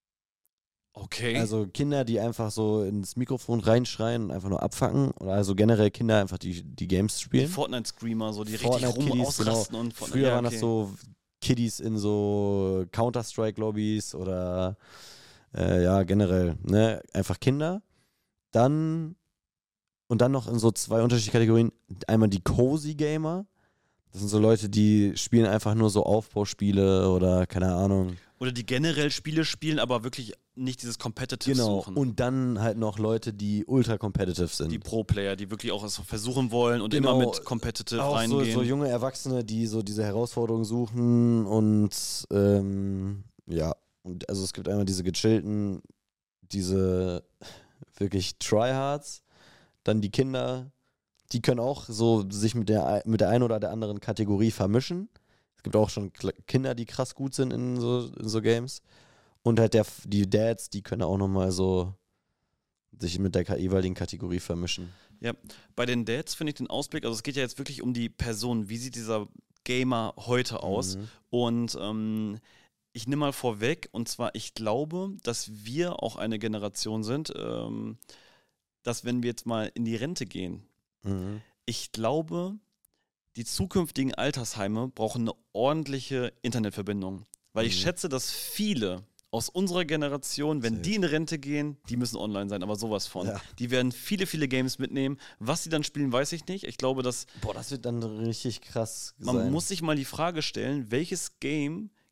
Okay. Also Kinder, die einfach so ins Mikrofon reinschreien und einfach nur abfacken. Oder also generell Kinder einfach, die, die Games die spielen. Fortnite-Screamer, so die richtig Fortnite-Kiddies, rum ausrasten und von, Früher ja, waren okay. das so Kiddies in so Counter-Strike-Lobbys oder äh, ja, generell, ne? Einfach Kinder. Dann und dann noch in so zwei unterschiedliche Kategorien. Einmal die Cozy Gamer. Das sind so Leute, die spielen einfach nur so Aufbauspiele oder keine Ahnung. Oder die generell Spiele spielen, aber wirklich nicht dieses Competitive Genau. suchen. Und dann halt noch Leute, die ultra competitive sind. die Pro-Player, die wirklich auch es versuchen wollen und Genau. immer mit Competitive Auch so, reingehen. so junge Erwachsene, die so diese Herausforderungen suchen und ähm, ja, und also es gibt einmal diese gechillten, diese wirklich Tryhards, dann die Kinder, die können auch so sich mit der mit der einen oder der anderen Kategorie vermischen. Es gibt auch schon Kle- Kinder, die krass gut sind in so, in so Games. Und halt der, die Dads, die können auch nochmal so sich mit der jeweiligen Kategorie vermischen. Ja, bei den Dads finde ich den Ausblick, also es geht ja jetzt wirklich um die Person, wie sieht dieser Gamer heute aus? Mhm. Und ähm, ich nehme mal vorweg, und zwar, ich glaube, dass wir auch eine Generation sind, ähm, dass wenn wir jetzt mal in die Rente gehen, Mhm. ich glaube, die zukünftigen Altersheime brauchen eine ordentliche Internetverbindung. Weil ich Mhm. schätze, dass viele aus unserer Generation, wenn Safe. die in Rente gehen, die müssen online sein, aber sowas von. Ja. Die werden viele, viele Games mitnehmen. Was sie dann spielen, weiß ich nicht. Ich glaube, dass Boah, das wird dann richtig krass man sein. muss sich mal die Frage stellen, welches Game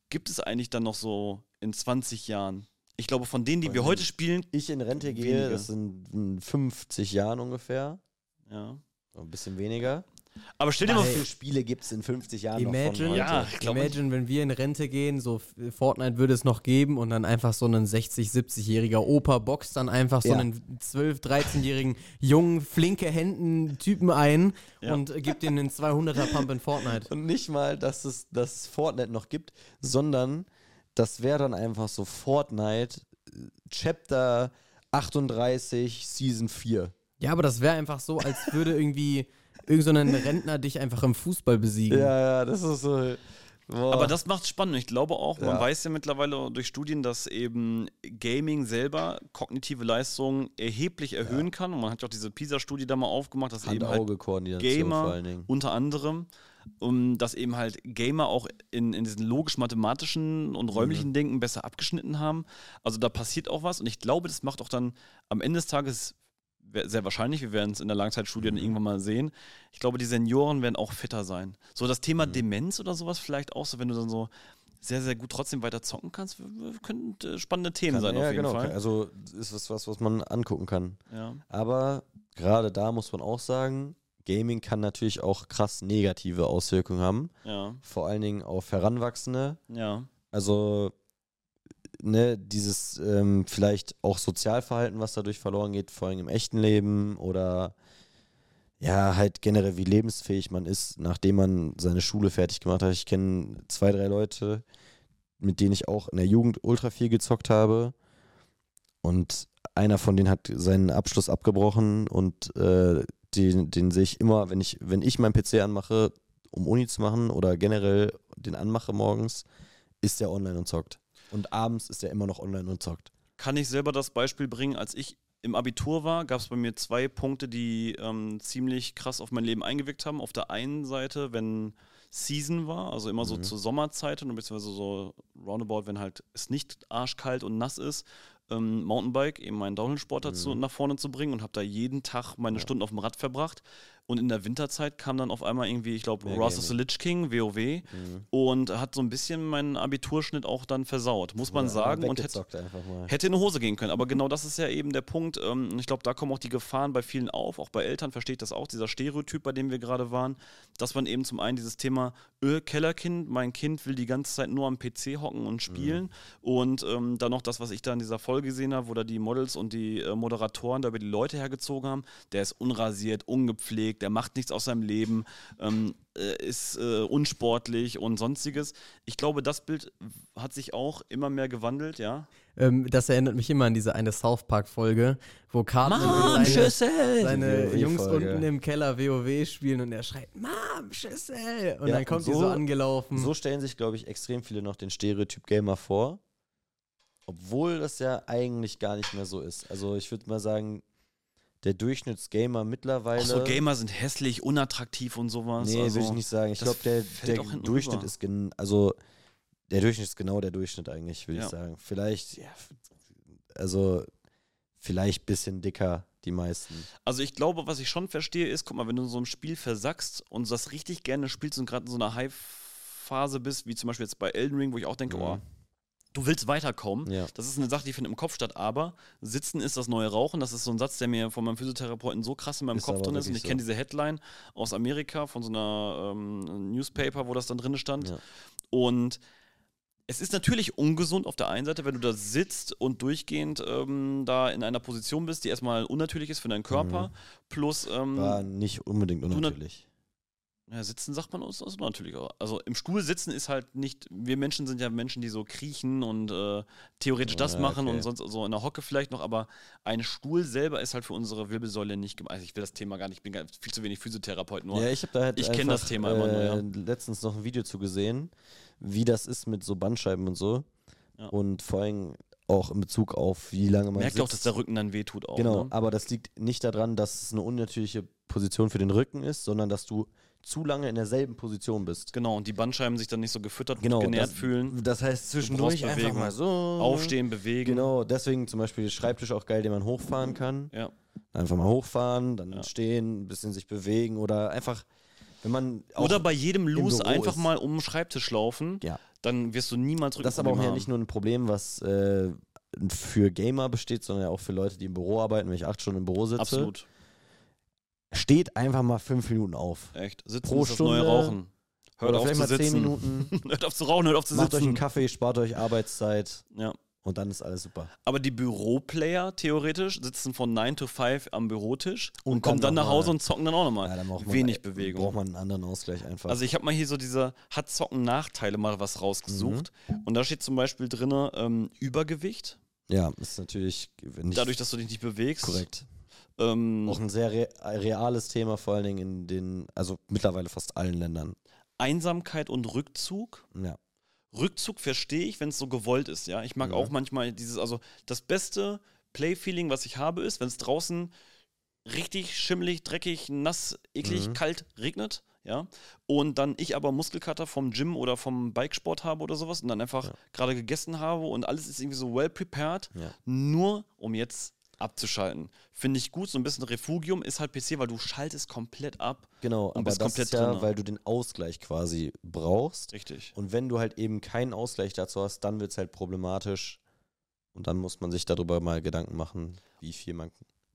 gibt es eigentlich dann noch so in zwanzig Jahren? Ich glaube, von denen, die Von wir denen heute spielen, Ich in Rente gehe, wenige. das sind in fünfzig Jahren ungefähr. ja. Ein bisschen weniger. Aber stell dir mal Wie vor, viele Spiele gibt es in fünfzig Jahren noch Imagine, von heute? Ja, ich glaub Imagine, wenn wir in Rente gehen, so F- Fortnite würde es noch geben und dann einfach so ein sechzig-, siebzigjähriger Opa boxt dann einfach so Ja. einen zwölf-, dreizehnjährigen jungen, flinke Händen Typen ein Ja. und gibt ihm einen zweihunderter Pump in Fortnite. Und nicht mal, dass es das Fortnite noch gibt, sondern das wäre dann einfach so Fortnite äh, Chapter achtunddreißig Season vier. Ja, aber das wäre einfach so, als würde irgendwie irgend so ein Rentner dich einfach im Fußball besiegen. Ja, ja, das ist so. Boah. aber das macht es spannend. Ich glaube auch, man Ja. weiß ja mittlerweile durch Studien, dass eben Gaming selber kognitive Leistungen erheblich erhöhen kann. Und man hat ja auch diese PISA-Studie da mal aufgemacht, dass eben halt Hand-Auge-Koordination Gamer vor allen Dingen. unter anderem, um, dass eben halt Gamer auch in, in diesen logisch-mathematischen und räumlichen Denken besser abgeschnitten haben. Also da passiert auch was und ich glaube, das macht auch dann am Ende des Tages we- sehr wahrscheinlich, wir werden es in der Langzeitstudie dann irgendwann mal sehen, ich glaube, die Senioren werden auch fitter sein. So das Thema Demenz oder sowas vielleicht auch so, wenn du dann so sehr, sehr gut trotzdem weiter zocken kannst, w- w- könnten äh, spannende Themen Kann, sein ja, auf jeden genau. Fall. Also ist das was, was man angucken kann. Ja. Aber gerade da muss man auch sagen, Gaming kann natürlich auch krass negative Auswirkungen haben. Ja, Vor allen Dingen auf Heranwachsende. ja, Also, ne, dieses ähm, vielleicht auch Sozialverhalten, was dadurch verloren geht, vor allem im echten Leben oder ja, halt generell, wie lebensfähig man ist, nachdem man seine Schule fertig gemacht hat. Ich kenne zwei, drei Leute, mit denen ich auch in der Jugend ultra viel gezockt habe. Und einer von denen hat seinen Abschluss abgebrochen und äh, den, den sehe ich immer, wenn ich, wenn ich meinen P C anmache, um Uni zu machen oder generell den anmache morgens, ist der online und zockt. Und abends ist er immer noch online und zockt. kann ich selber das Beispiel bringen, als ich im Abitur war, gab es bei mir zwei Punkte, die ähm, ziemlich krass auf mein Leben eingewirkt haben. Auf der einen Seite, wenn Season war, also immer so Mhm. zur Sommerzeit und beziehungsweise so roundabout, wenn halt es nicht arschkalt und nass ist, ähm, Mountainbike, eben meinen Downhill-Sport dazu Mhm. nach vorne zu bringen und habe da jeden Tag meine Ja. Stunden auf dem Rad verbracht. Und in der Winterzeit kam dann auf einmal irgendwie, ich glaube, Mehr Wrath of the Gaming. Lich King, WoW, Mhm. und hat so ein bisschen meinen Abiturschnitt auch dann versaut, muss man Oder sagen. Und hätte weggezockt einfach mal. Hätte in die Hose gehen können, aber genau das ist ja eben der Punkt. Ähm, ich glaube, da kommen auch die Gefahren bei vielen auf, auch bei Eltern verstehe ich das auch, dieser Stereotyp, bei dem wir gerade waren, dass man eben zum einen dieses Thema, öh, Kellerkind, mein Kind will die ganze Zeit nur am P C hocken und spielen und ähm, dann noch das, was ich da in dieser Folge gesehen habe, wo da die Models und die äh, Moderatoren da über die Leute hergezogen haben, der ist unrasiert, ungepflegt, der macht nichts aus seinem Leben, ähm, äh, ist äh, unsportlich und sonstiges. Ich glaube, das Bild hat sich auch immer mehr gewandelt, ja. Ähm, das erinnert mich immer an diese eine South Park-Folge, wo Cartman seine, seine Die Jungs WoW-Folge. unten im Keller WoW spielen und er schreit, Mom, Schüssel! Und Ja, dann kommt und die so so- angelaufen. So stellen sich, glaube ich, extrem viele noch den Stereotyp Gamer vor. Obwohl das ja eigentlich gar nicht mehr so ist. Also ich würde mal sagen, der Durchschnittsgamer mittlerweile. Auch so Gamer sind hässlich, unattraktiv und sowas. Nee, also, würde ich nicht sagen. Ich das glaube, der, fällt der auch hinten Durchschnitt rüber. ist gen also der Durchschnitt ist genau der Durchschnitt eigentlich, würde Ja. ich sagen. Vielleicht, ja, also vielleicht ein bisschen dicker, die meisten. Also ich glaube, was ich schon verstehe ist, guck mal, wenn du in so einem Spiel versackst und das richtig gerne spielst und gerade in so einer High-Phase bist, wie zum Beispiel jetzt bei Elden Ring, wo ich auch denke, Mhm. oh, du willst weiterkommen. Ja. Das ist eine Sache, die findet im Kopf statt, aber Sitzen ist das neue Rauchen. Das ist so ein Satz, der mir von meinem Physiotherapeuten so krass in meinem Ist Kopf aber drin ist. Und wirklich ich kenne so. diese Headline aus Amerika von so einer ähm, Newspaper, wo das dann drin stand. Ja. Und es ist natürlich ungesund auf der einen Seite, wenn du da sitzt und durchgehend ähm, da in einer Position bist, die erstmal unnatürlich ist für deinen Körper. Mhm. Plus, ähm, War nicht unbedingt nat- unnatürlich. ja, sitzen sagt man uns, ist natürlich auch. Also im Stuhl sitzen ist halt nicht, wir Menschen sind ja Menschen, die so kriechen und äh, theoretisch das Ja, machen okay. und sonst so in der Hocke vielleicht noch, aber ein Stuhl selber ist halt für unsere Wirbelsäule nicht gemacht. Also ich will das Thema gar nicht, ich bin gar, viel zu wenig Physiotherapeut nur. Ja, ich habe da halt Ich kenn das einfach, Thema immer nur, ja. äh, letztens noch ein Video zu gesehen, wie das ist mit so Bandscheiben und so. Ja. Und vor allem auch in Bezug auf, wie lange man Merkt sitzt. auch, dass der Rücken dann wehtut auch. Genau, Ne? aber das liegt nicht daran, dass es eine unnatürliche Position für den Rücken ist, sondern dass du zu lange in derselben Position bist. Genau, und die Bandscheiben sich dann nicht so gefüttert Genau, und genährt das, fühlen. Das heißt zwischendurch brauchst einfach Bewegung. mal so Aufstehen, bewegen. Genau, deswegen zum Beispiel der Schreibtisch auch geil, den man hochfahren kann. Ja. Einfach mal hochfahren, dann Ja. stehen, ein bisschen sich bewegen oder einfach, wenn man auch Oder bei jedem Loose Büro einfach ist. mal um den Schreibtisch laufen. Ja. dann wirst du niemals Das ist aber auch ja nicht nur ein Problem, was äh, für Gamer besteht, sondern ja auch für Leute, die im Büro arbeiten, wenn ich acht Stunden im Büro sitze. Absolut. Steht einfach mal fünf Minuten auf. Echt. Sitzen Pro ist das Stunde neue Rauchen. Hört Oder auf vielleicht zu mal zehn sitzen. Minuten. Hört auf zu rauchen, hört auf zu Macht euch einen sitzen. Kaffee, spart euch Arbeitszeit Ja. und dann ist alles super. Aber die Büroplayer theoretisch sitzen von nine to five am Bürotisch und, Und kommen dann dann nach noch mal- Hause und zocken dann auch nochmal. Ja, dann braucht man, Wenig äh, Bewegung. Braucht man einen anderen Ausgleich einfach. Also ich habe mal hier so diese hat Zocken Nachteile mal was rausgesucht. Mhm. Und da steht zum Beispiel drin ähm, Übergewicht. ja, ist natürlich nicht Dadurch, dass du dich nicht bewegst. korrekt. Ähm, Auch ein sehr re reales Thema, vor allen Dingen in den, also mittlerweile fast allen Ländern. Einsamkeit und Rückzug. Ja. Rückzug verstehe ich, wenn es so gewollt ist, ja. Ich mag Mhm. auch manchmal dieses, also das beste Play-Feeling, was ich habe, ist, wenn es draußen richtig schimmelig, dreckig, nass, eklig, Mhm. kalt regnet, ja. Und dann ich aber Muskelkater vom Gym oder vom Bikesport habe oder sowas und dann einfach Ja. gerade gegessen habe und alles ist irgendwie so well prepared, Ja. nur um jetzt abzuschalten. Finde ich gut, so ein bisschen Refugium ist halt P C, weil du schaltest komplett ab. Genau, Und aber bist das komplett ist ja, drinne. weil du den Ausgleich quasi brauchst. Richtig. Und wenn du halt eben keinen Ausgleich dazu hast, dann wird es halt problematisch. Und dann muss man sich darüber mal Gedanken machen, wie viel man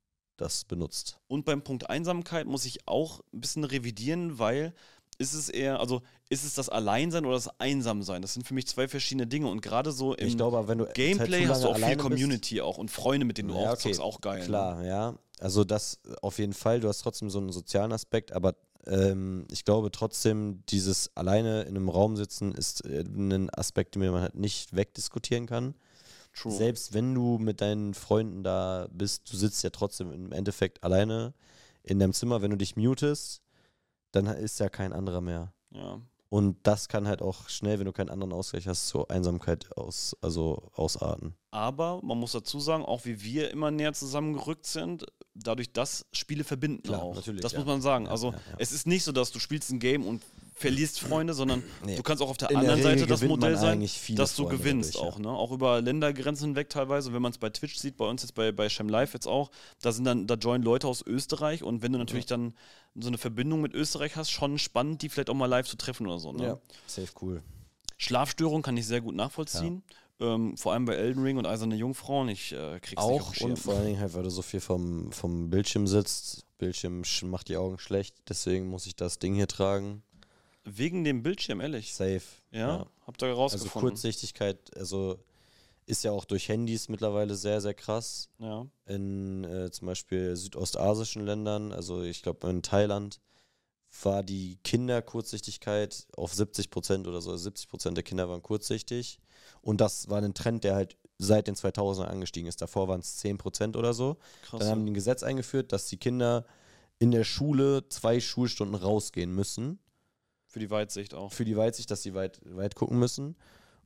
das benutzt. Und beim Punkt Einsamkeit muss ich auch ein bisschen revidieren, weil ist es eher, also ist es das Alleinsein oder das Einsamsein? Das sind für mich zwei verschiedene Dinge und gerade so im Ich glaube, aber wenn du halt Gameplay zu hast du lange auch viel alleine bist- Community auch und Freunde, mit denen du Ja, auch okay, zockst, auch geil. Ne? Klar, ja. Also das auf jeden Fall. Du hast trotzdem so einen sozialen Aspekt, aber ähm, ich glaube trotzdem, dieses alleine in einem Raum sitzen ist äh, ein Aspekt, den man halt nicht wegdiskutieren kann. True. Selbst wenn du mit deinen Freunden da bist, du sitzt ja trotzdem im Endeffekt alleine in deinem Zimmer. Wenn du dich mutest, dann ist ja kein anderer mehr. Ja. Und das kann halt auch schnell, wenn du keinen anderen Ausgleich hast, zur Einsamkeit aus, also ausarten. Aber man muss dazu sagen, auch wie wir immer näher zusammengerückt sind, dadurch, dass Spiele verbinden Klar, auch. natürlich, das ja. muss man sagen. Ja, Also ja, ja. es ist nicht so, dass du spielst ein Game und verlierst Freunde, sondern Nee. du kannst auch auf der In der anderen Regel Seite das gewinnt man Modell sein, eigentlich viele dass du Freunde gewinnst dadurch, auch, ja. ne? Auch über Ländergrenzen hinweg teilweise. Wenn man es bei Twitch sieht, bei uns jetzt bei, bei Shem Live jetzt auch, da sind dann, da joinen Leute aus Österreich und wenn du natürlich dann so eine Verbindung mit Österreich hast, schon spannend, die vielleicht auch mal live zu treffen oder so, ne? Ja, safe cool. Schlafstörung kann ich sehr gut nachvollziehen. Ähm, vor allem bei Elden Ring und Eiserne Jungfrauen. Ich äh, krieg's nicht auf Auch den Schirm. und vor allen Dingen halt, weil du so viel vom, vom Bildschirm sitzt. Bildschirm sch- macht die Augen schlecht, deswegen muss ich das Ding hier tragen. Wegen dem Bildschirm, ehrlich. Safe. Ja, habt ihr Also rausgefunden. Kurzsichtigkeit, also ist ja auch durch Handys mittlerweile sehr, sehr krass. Ja. In äh, zum Beispiel südostasischen Ländern, also ich glaube in Thailand, war die Kinderkurzsichtigkeit auf siebzig Prozent oder so. Also siebzig Prozent der Kinder waren kurzsichtig. Und das war ein Trend, der halt seit den zweitausendern angestiegen ist. Davor waren es zehn Prozent oder so. Krass. Dann haben die ein Gesetz eingeführt, dass die Kinder in der Schule zwei Schulstunden rausgehen müssen. Für die Weitsicht auch. Für die Weitsicht, dass sie weit, weit gucken müssen.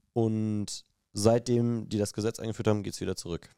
Und seitdem die das Gesetz eingeführt haben, geht es wieder zurück.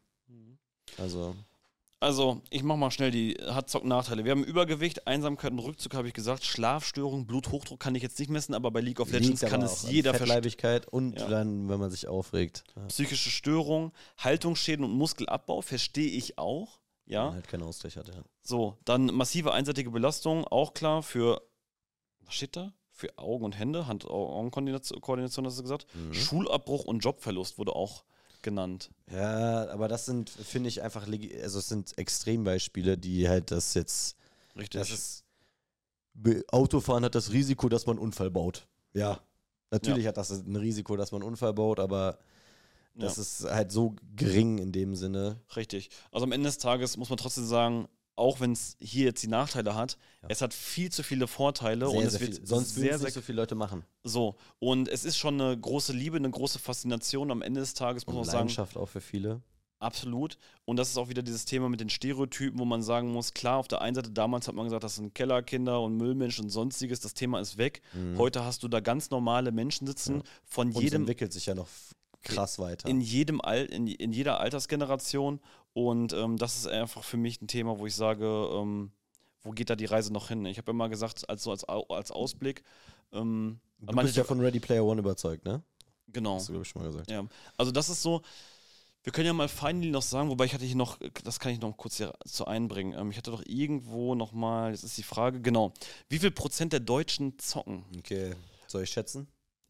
Also, Also, ich mach mal schnell die hat Zock Nachteile. Wir haben Übergewicht, Einsamkeit und Rückzug, habe ich gesagt. Schlafstörung, Bluthochdruck kann ich jetzt nicht messen, aber bei League of Legends liegt kann aber es auch an jeder verstehen. Fettleibigkeit und Ja. dann, wenn man sich aufregt. Ja. Psychische Störung, Haltungsschäden und Muskelabbau verstehe ich auch. Man Ja. halt keinen Ausgleich hat, ja. So, dann massive einseitige Belastung, auch klar für, was steht da? Für Augen und Hände, Hand-Augen-Koordination hast du gesagt. Mhm. Schulabbruch und Jobverlust wurde auch genannt. Ja, aber das sind, finde ich, einfach, legi- also es sind Extrembeispiele, die halt das jetzt, Richtig. das ist, Be- Autofahren hat das Risiko, dass man einen Unfall baut. Ja, natürlich hat das ein Risiko, dass man einen Unfall baut, aber das Ja. ist halt so gering in dem Sinne. Richtig. Also am Ende des Tages muss man trotzdem sagen, auch wenn es hier jetzt die Nachteile hat, Ja. es hat viel zu viele Vorteile und Sehr, es sehr wird viel. Sonst würden sehr, es sehr nicht so viele Leute machen. so. Und es ist schon eine große Liebe, eine große Faszination. Am Ende des Tages muss Und man sagen, Leidenschaft auch für viele. absolut. Und das ist auch wieder dieses Thema mit den Stereotypen, wo man sagen muss, klar, auf der einen Seite, damals hat man gesagt, das sind Kellerkinder und Müllmenschen und sonstiges, das Thema ist weg. Mhm. Heute hast du da ganz normale Menschen sitzen, Ja. von Und es jedem, entwickelt sich ja noch f- krass weiter. in jedem Al in, in jeder Altersgeneration. Und ähm, das ist einfach für mich ein Thema, wo ich sage, ähm, wo geht da die Reise noch hin? Ich habe immer gesagt, als, so als, Au- als Ausblick, ähm, du manche- bist ja von Ready Player One überzeugt, ne? genau. Hast du, glaube ich, schon mal gesagt. Ja, also das ist so, wir können ja mal finally noch sagen, wobei ich hatte hier noch, das kann ich noch kurz hier zu einbringen. Ähm, ich hatte doch irgendwo nochmal, jetzt ist die Frage, genau, wie viel Prozent der Deutschen zocken? Okay, soll ich schätzen?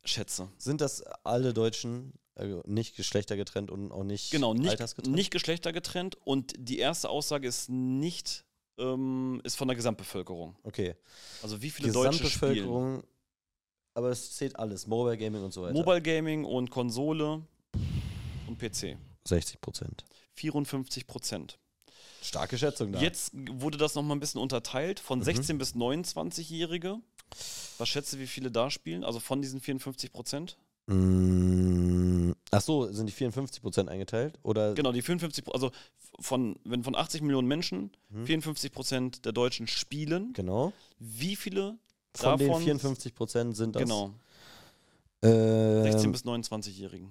schätze. Sind das alle Deutschen, also nicht geschlechtergetrennt und auch nicht Genau, nicht, altersgetrennt? nicht geschlechtergetrennt. Und die erste Aussage ist nicht, ähm, ist von der Gesamtbevölkerung. Okay. Also wie viele Deutsche spielen. Gesamtbevölkerung, aber es zählt alles, Mobile Gaming und so weiter. Mobile Gaming und Konsole und P C. sechzig Prozent. vierundfünfzig Prozent. Starke Schätzung da. Jetzt wurde das nochmal ein bisschen unterteilt von Mhm. sechzehn- bis neunundzwanzig-Jährige. Was schätzt du, wie viele da spielen? Also von diesen vierundfünfzig Prozent? Mm, ach so, sind die vierundfünfzig Prozent eingeteilt? Oder? Genau, die vierundfünfzig Prozent, also von, wenn von achtzig Millionen Menschen Mhm. vierundfünfzig Prozent der Deutschen spielen, Genau. wie viele Von davon, den vierundfünfzig Prozent sind das? genau, Ähm, sechzehn- bis neunundzwanzig-Jährigen.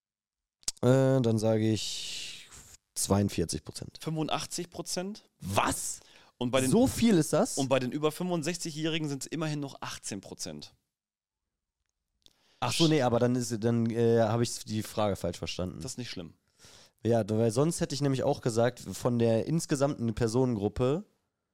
äh, dann sage ich zweiundvierzig Prozent. fünfundachtzig Prozent. Was? Und bei den, So viel ist das? und bei den über fünfundsechzig-Jährigen sind es immerhin noch achtzehn Prozent. Ach so, nee, aber dann, ist, dann äh, habe ich die Frage falsch verstanden. Das ist nicht schlimm. Ja, weil sonst hätte ich nämlich auch gesagt, von der insgesamten Personengruppe,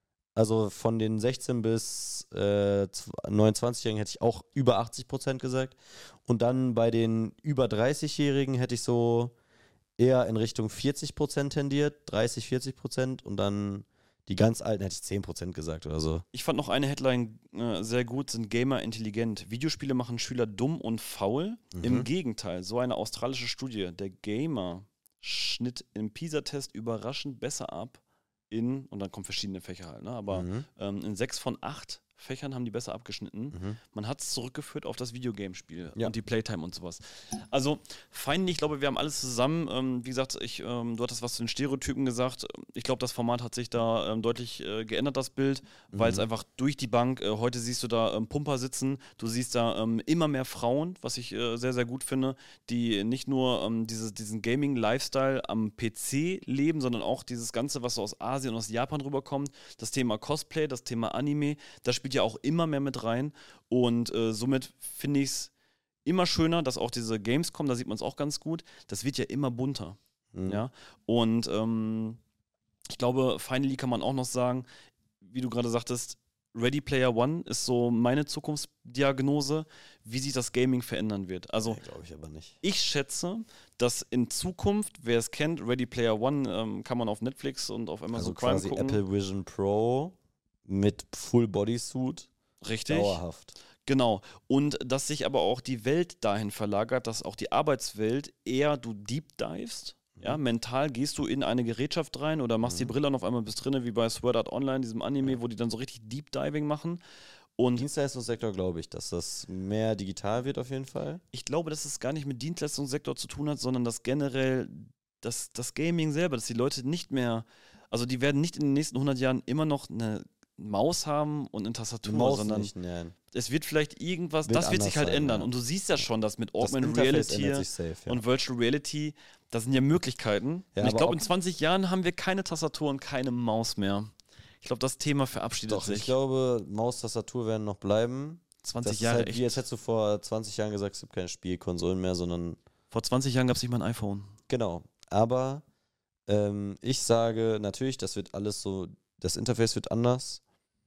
also von den sechzehn- bis äh, neunundzwanzig-Jährigen hätte ich auch über achtzig Prozent gesagt. Und dann bei den über dreißig-Jährigen hätte ich so eher in Richtung vierzig Prozent tendiert, dreißig, vierzig Prozent. Und dann die ganz Alten hätte ich zehn Prozent gesagt oder so. Ich fand noch eine Headline äh, sehr gut, sind Gamer intelligent. Videospiele machen Schüler dumm und faul. Mhm. Im Gegenteil, so eine australische Studie, der Gamer schnitt im PISA-Test überraschend besser ab in, und dann kommen verschiedene Fächer halt, ne? aber Mhm. ähm, in sechs von acht Fächern haben die besser abgeschnitten. Mhm. Man hat es zurückgeführt auf das Videogamespiel Ja. und die Playtime und sowas. Also, fein, ich glaube, wir haben alles zusammen. Ähm, wie gesagt, ich, ähm, du hattest was zu den Stereotypen gesagt. Ich glaube, das Format hat sich da ähm, deutlich äh, geändert, das Bild, weil es Mhm. einfach durch die Bank, äh, heute siehst du da ähm, Pumper sitzen, du siehst da ähm, immer mehr Frauen, was ich äh, sehr, sehr gut finde, die nicht nur ähm, diese, diesen Gaming-Lifestyle am P C leben, sondern auch dieses Ganze, was so aus Asien und aus Japan rüberkommt. Das Thema Cosplay, das Thema Anime, das spielt ja auch immer mehr mit rein. Und äh, somit finde ich es immer schöner, dass auch diese Gamescom, da sieht man es auch ganz gut, das wird ja immer bunter. Mhm. Ja? Und ähm, ich glaube, finally kann man auch noch sagen, wie du gerade sagtest, Ready Player One ist so meine Zukunftsdiagnose, wie sich das Gaming verändern wird. Also Nee, glaube ich aber nicht. ich schätze, dass in Zukunft, wer es kennt, Ready Player One ähm, kann man auf Netflix und auf Amazon Also Prime quasi gucken. Apple Vision Pro mit Full Bodysuit. Richtig. Dauerhaft. Genau. Und dass sich aber auch die Welt dahin verlagert, dass auch die Arbeitswelt eher du deep divest. Ja, mental gehst du in eine Gerätschaft rein oder machst Mhm. die Brille und auf einmal bist drinne, wie bei Sword Art Online, diesem Anime, wo die dann so richtig Deep Diving machen. Und Dienstleistungssektor glaube ich, dass das mehr digital wird auf jeden Fall. ich glaube, dass es gar nicht mit Dienstleistungssektor zu tun hat, sondern dass generell das, das Gaming selber, dass die Leute nicht mehr, also die werden nicht in den nächsten hundert Jahren immer noch eine Maus haben und eine Tastatur, Maus sondern nicht, nein. es wird vielleicht irgendwas, Wird das wird sich halt anders sein, ändern. ja. Und du siehst ja schon, dass mit Das Augmented Interface Reality ändert sich safe, ja. und Virtual Reality, das sind ja Möglichkeiten. Ja, und ich aber glaube, in ob- zwanzig Jahren haben wir keine Tastatur und keine Maus mehr. Ich glaube, das Thema verabschiedet Doch, sich. ich glaube, Maus, Tastatur werden noch bleiben. zwanzig das Jahre ist halt, echt. wie jetzt hättest du vor zwanzig Jahren gesagt, es gibt keine Spielkonsolen mehr, sondern Vor zwanzig Jahren gab es nicht mal ein iPhone. genau. Aber ähm, ich sage natürlich, das wird alles so, das Interface wird anders.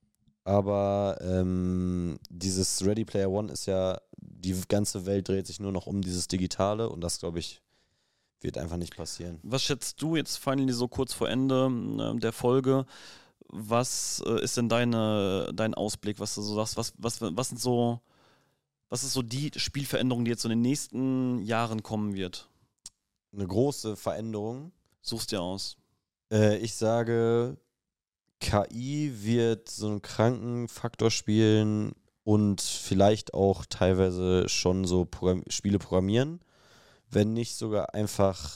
Aber ähm, dieses Ready Player One ist ja, die ganze Welt dreht sich nur noch um dieses Digitale und das, glaube ich, wird einfach nicht passieren. Was schätzt du jetzt finally so kurz vor Ende äh, der Folge? Was äh, ist denn deine, dein Ausblick, was du so sagst? Was, was, was sind so, was ist so die Spielveränderung, die jetzt so in den nächsten Jahren kommen wird? Eine große Veränderung. Suchst dir aus. Äh, ich sage, K I wird so einen kranken Faktor spielen und vielleicht auch teilweise schon so Programm- Spiele programmieren, wenn nicht sogar einfach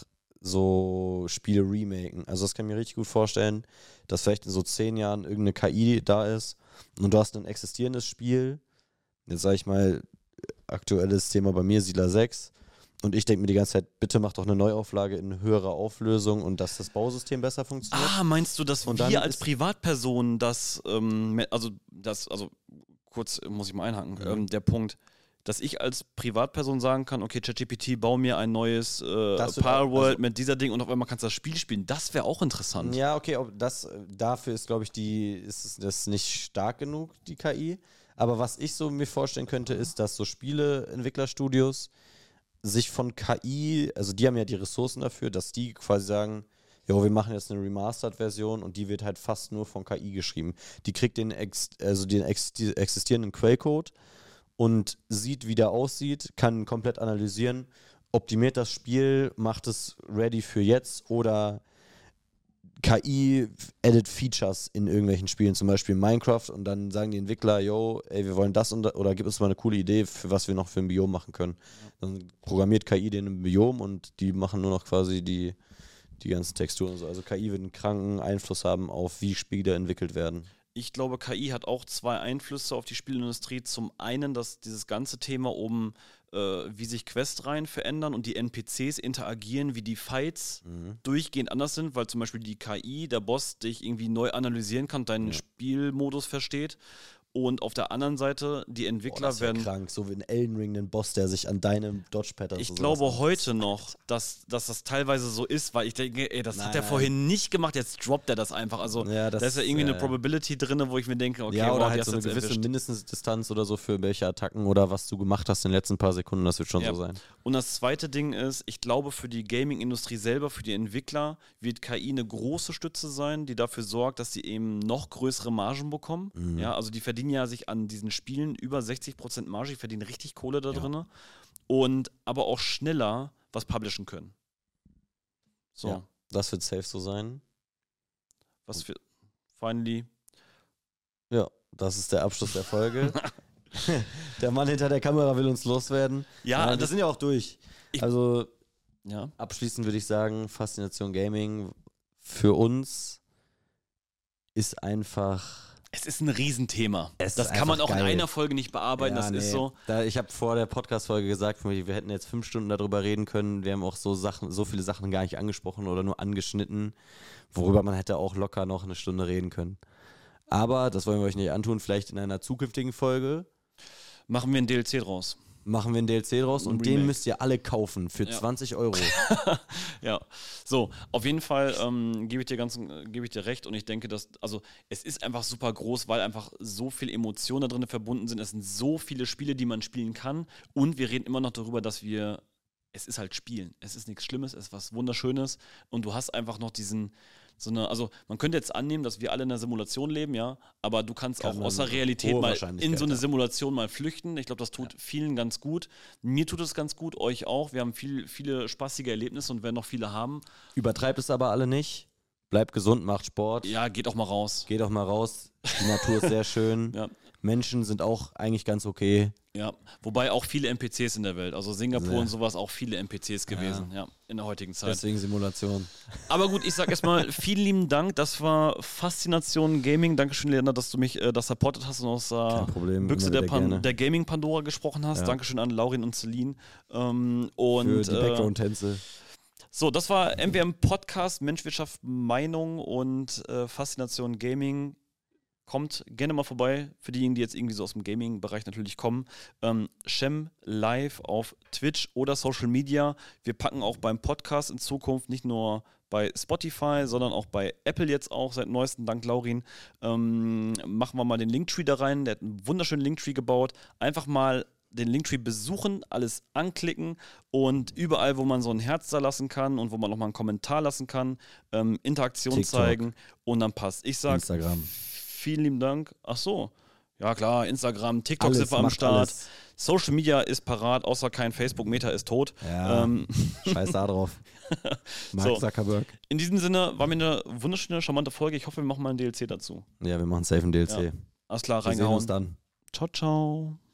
so Spiele remaken. Also das kann ich mir richtig gut vorstellen, dass vielleicht in so zehn Jahren irgendeine K I da ist und du hast ein existierendes Spiel. Jetzt sage ich mal, aktuelles Thema bei mir, Siedler sechs. Und ich denke mir die ganze Zeit, bitte mach doch eine Neuauflage in höherer Auflösung und dass das Bausystem besser funktioniert. Ah, meinst du, dass Und dann wir als ist- Privatpersonen das, ähm, me- also das, also kurz äh, muss ich mal einhaken, Mhm. ähm, der Punkt, dass ich als Privatperson sagen kann, okay, ChatGPT, bau mir ein neues äh, Das wird auch- Palworld also- mit dieser Ding und auf einmal kannst du das Spiel spielen. Das wäre auch interessant. Ja, okay, ob das, dafür ist, glaube ich, die, ist es- das nicht stark genug, die K I. Aber was ich so mir vorstellen könnte, ist, dass so Spieleentwicklerstudios sich von K I, also die haben ja die Ressourcen dafür, dass die quasi sagen, jo, wir machen jetzt eine Remastered-Version und die wird halt fast nur von K I geschrieben. Die kriegt den, ex, also den ex, existierenden Quellcode und sieht, wie der aussieht, kann komplett analysieren, optimiert das Spiel, macht es ready für jetzt oder K I edit Features in irgendwelchen Spielen, zum Beispiel Minecraft, und dann sagen die Entwickler, yo, ey, wir wollen das und da, oder gib uns mal eine coole Idee, für was wir noch für ein Biom machen können. Dann programmiert K I den im Biom und die machen nur noch quasi die, die ganzen Texturen und so. Also K I wird einen kranken Einfluss haben auf, wie Spiele entwickelt werden. Ich glaube, K I hat auch zwei Einflüsse auf die Spielindustrie. Zum einen, dass dieses ganze Thema um, äh, wie sich Questreihen verändern und die N P Cs interagieren, wie die Fights Mhm. durchgehend anders sind, weil zum Beispiel die K I, der Boss, dich irgendwie neu analysieren kann, deinen Ja. Spielmodus versteht. Und auf der anderen Seite, die Entwickler Boah, das wär werden... krank, so wie in Elden Ring ein Boss, der sich an deinem Dodge-Pattern Ich so glaube sowas heute noch, dass, dass das teilweise so ist, weil ich denke, ey, das hat er Nein. vorhin nicht gemacht, jetzt droppt er das einfach. Also Ja, das- da ist ja irgendwie eine äh, Probability drin, wo ich mir denke, okay, ja, oder wow, die halt hast so eine jetzt gewisse erwischt. Mindestdistanz oder so für welche Attacken oder was du gemacht hast in den letzten paar Sekunden, das wird schon Ja. so sein. Und das zweite Ding ist, ich glaube, für die Gaming-Industrie selber, für die Entwickler, wird K I eine große Stütze sein, die dafür sorgt, dass sie eben noch größere Margen bekommen. Mhm. Ja, also die verdienen ja sich an diesen Spielen über sechzig Prozent Marge, die verdienen richtig Kohle da Ja. drin. Und aber auch schneller was publishen können. So, Ja. Das wird safe so sein. was für finally. Ja, das ist der Abschluss der Folge. Der Mann hinter der Kamera will uns loswerden. Ja, Nein, wir das sind ja auch durch. Ich- Also ja. abschließend würde ich sagen, Faszination Gaming für uns ist einfach... Es ist ein Riesenthema. Es das ist kann man einfach auch in geil. einer Folge nicht bearbeiten, Ja, das nee. ist so. Da, ich habe vor der Podcast-Folge gesagt, wir hätten jetzt fünf Stunden darüber reden können. Wir haben auch so Sachen, so viele Sachen gar nicht angesprochen oder nur angeschnitten, worüber man hätte auch locker noch eine Stunde reden können. Aber das wollen wir euch nicht antun. Vielleicht in einer zukünftigen Folge Machen wir ein D L C draus. machen wir einen D L C draus Ein und den Remake. müsst ihr alle kaufen für Ja. zwanzig Euro. Ja, so, auf jeden Fall ähm, gebe ich dir ganz, äh, gebe ich dir recht und ich denke, dass, also es ist einfach super groß, weil einfach so viel Emotionen da drin verbunden sind. Es sind so viele Spiele, die man spielen kann und wir reden immer noch darüber, dass wir, es ist halt Spielen. Es ist nichts Schlimmes, es ist was Wunderschönes und du hast einfach noch diesen, so eine, also man könnte jetzt annehmen, dass wir alle in einer Simulation leben, ja, aber du kannst Kann auch man aus der Realität hohe mal Wahrscheinlichkeit, in so eine ja. Simulation mal flüchten. Ich glaube, das tut vielen ganz gut. Mir tut es ganz gut, euch auch. Wir haben viel, viele spaßige Erlebnisse und werden noch viele haben. Übertreibt es aber alle nicht. Bleibt gesund, macht Sport. Ja, geht auch mal raus. Geht auch mal raus. Die Natur ist sehr schön. Ja. Menschen sind auch eigentlich ganz okay. Ja, wobei auch viele N P Cs in der Welt, also Singapur Ja. und sowas, auch viele N P Cs gewesen, ja, in der heutigen Zeit. Deswegen Simulation. Aber gut, ich sag erstmal vielen lieben Dank, das war Faszination Gaming. Dankeschön, Leander, dass du mich äh, da supportet hast und aus Kein der Problem. Büchse immer der, wieder Pan gerne. der Gaming Pandora gesprochen hast. Ja. Dankeschön an Laurin und Celine. Ähm, und Für die äh, Background-Tänze. so, das war M W M Podcast, Menschwirtschaft, Meinung und äh, Faszination Gaming. Kommt gerne mal vorbei, für diejenigen, die jetzt irgendwie so aus dem Gaming-Bereich natürlich kommen. Ähm, Shem live auf Twitch oder Social Media. Wir packen auch beim Podcast in Zukunft nicht nur bei Spotify, sondern auch bei Apple jetzt auch seit neuestem, dank Laurin. Ähm, machen wir mal den Linktree da rein. Der hat einen wunderschönen Linktree gebaut. Einfach mal den Linktree besuchen, alles anklicken und überall, wo man so ein Herz da lassen kann und wo man nochmal einen Kommentar lassen kann, ähm, Interaktion TikTok. zeigen und dann passt. Ich sage Instagram. vielen lieben Dank. Ach so. Ja klar, Instagram, TikTok Alles, sind wir am macht Start. alles. Social Media ist parat, außer kein Facebook, Meta ist tot. Ja, Ähm, scheiß da drauf. Mark So. Zuckerberg. in diesem Sinne war mir eine wunderschöne, charmante Folge. Ich hoffe, wir machen mal ein D L C dazu. Ja, wir machen safe ein D L C. Ja. Alles klar, Wir sehen uns reingehauen. dann. Ciao, ciao.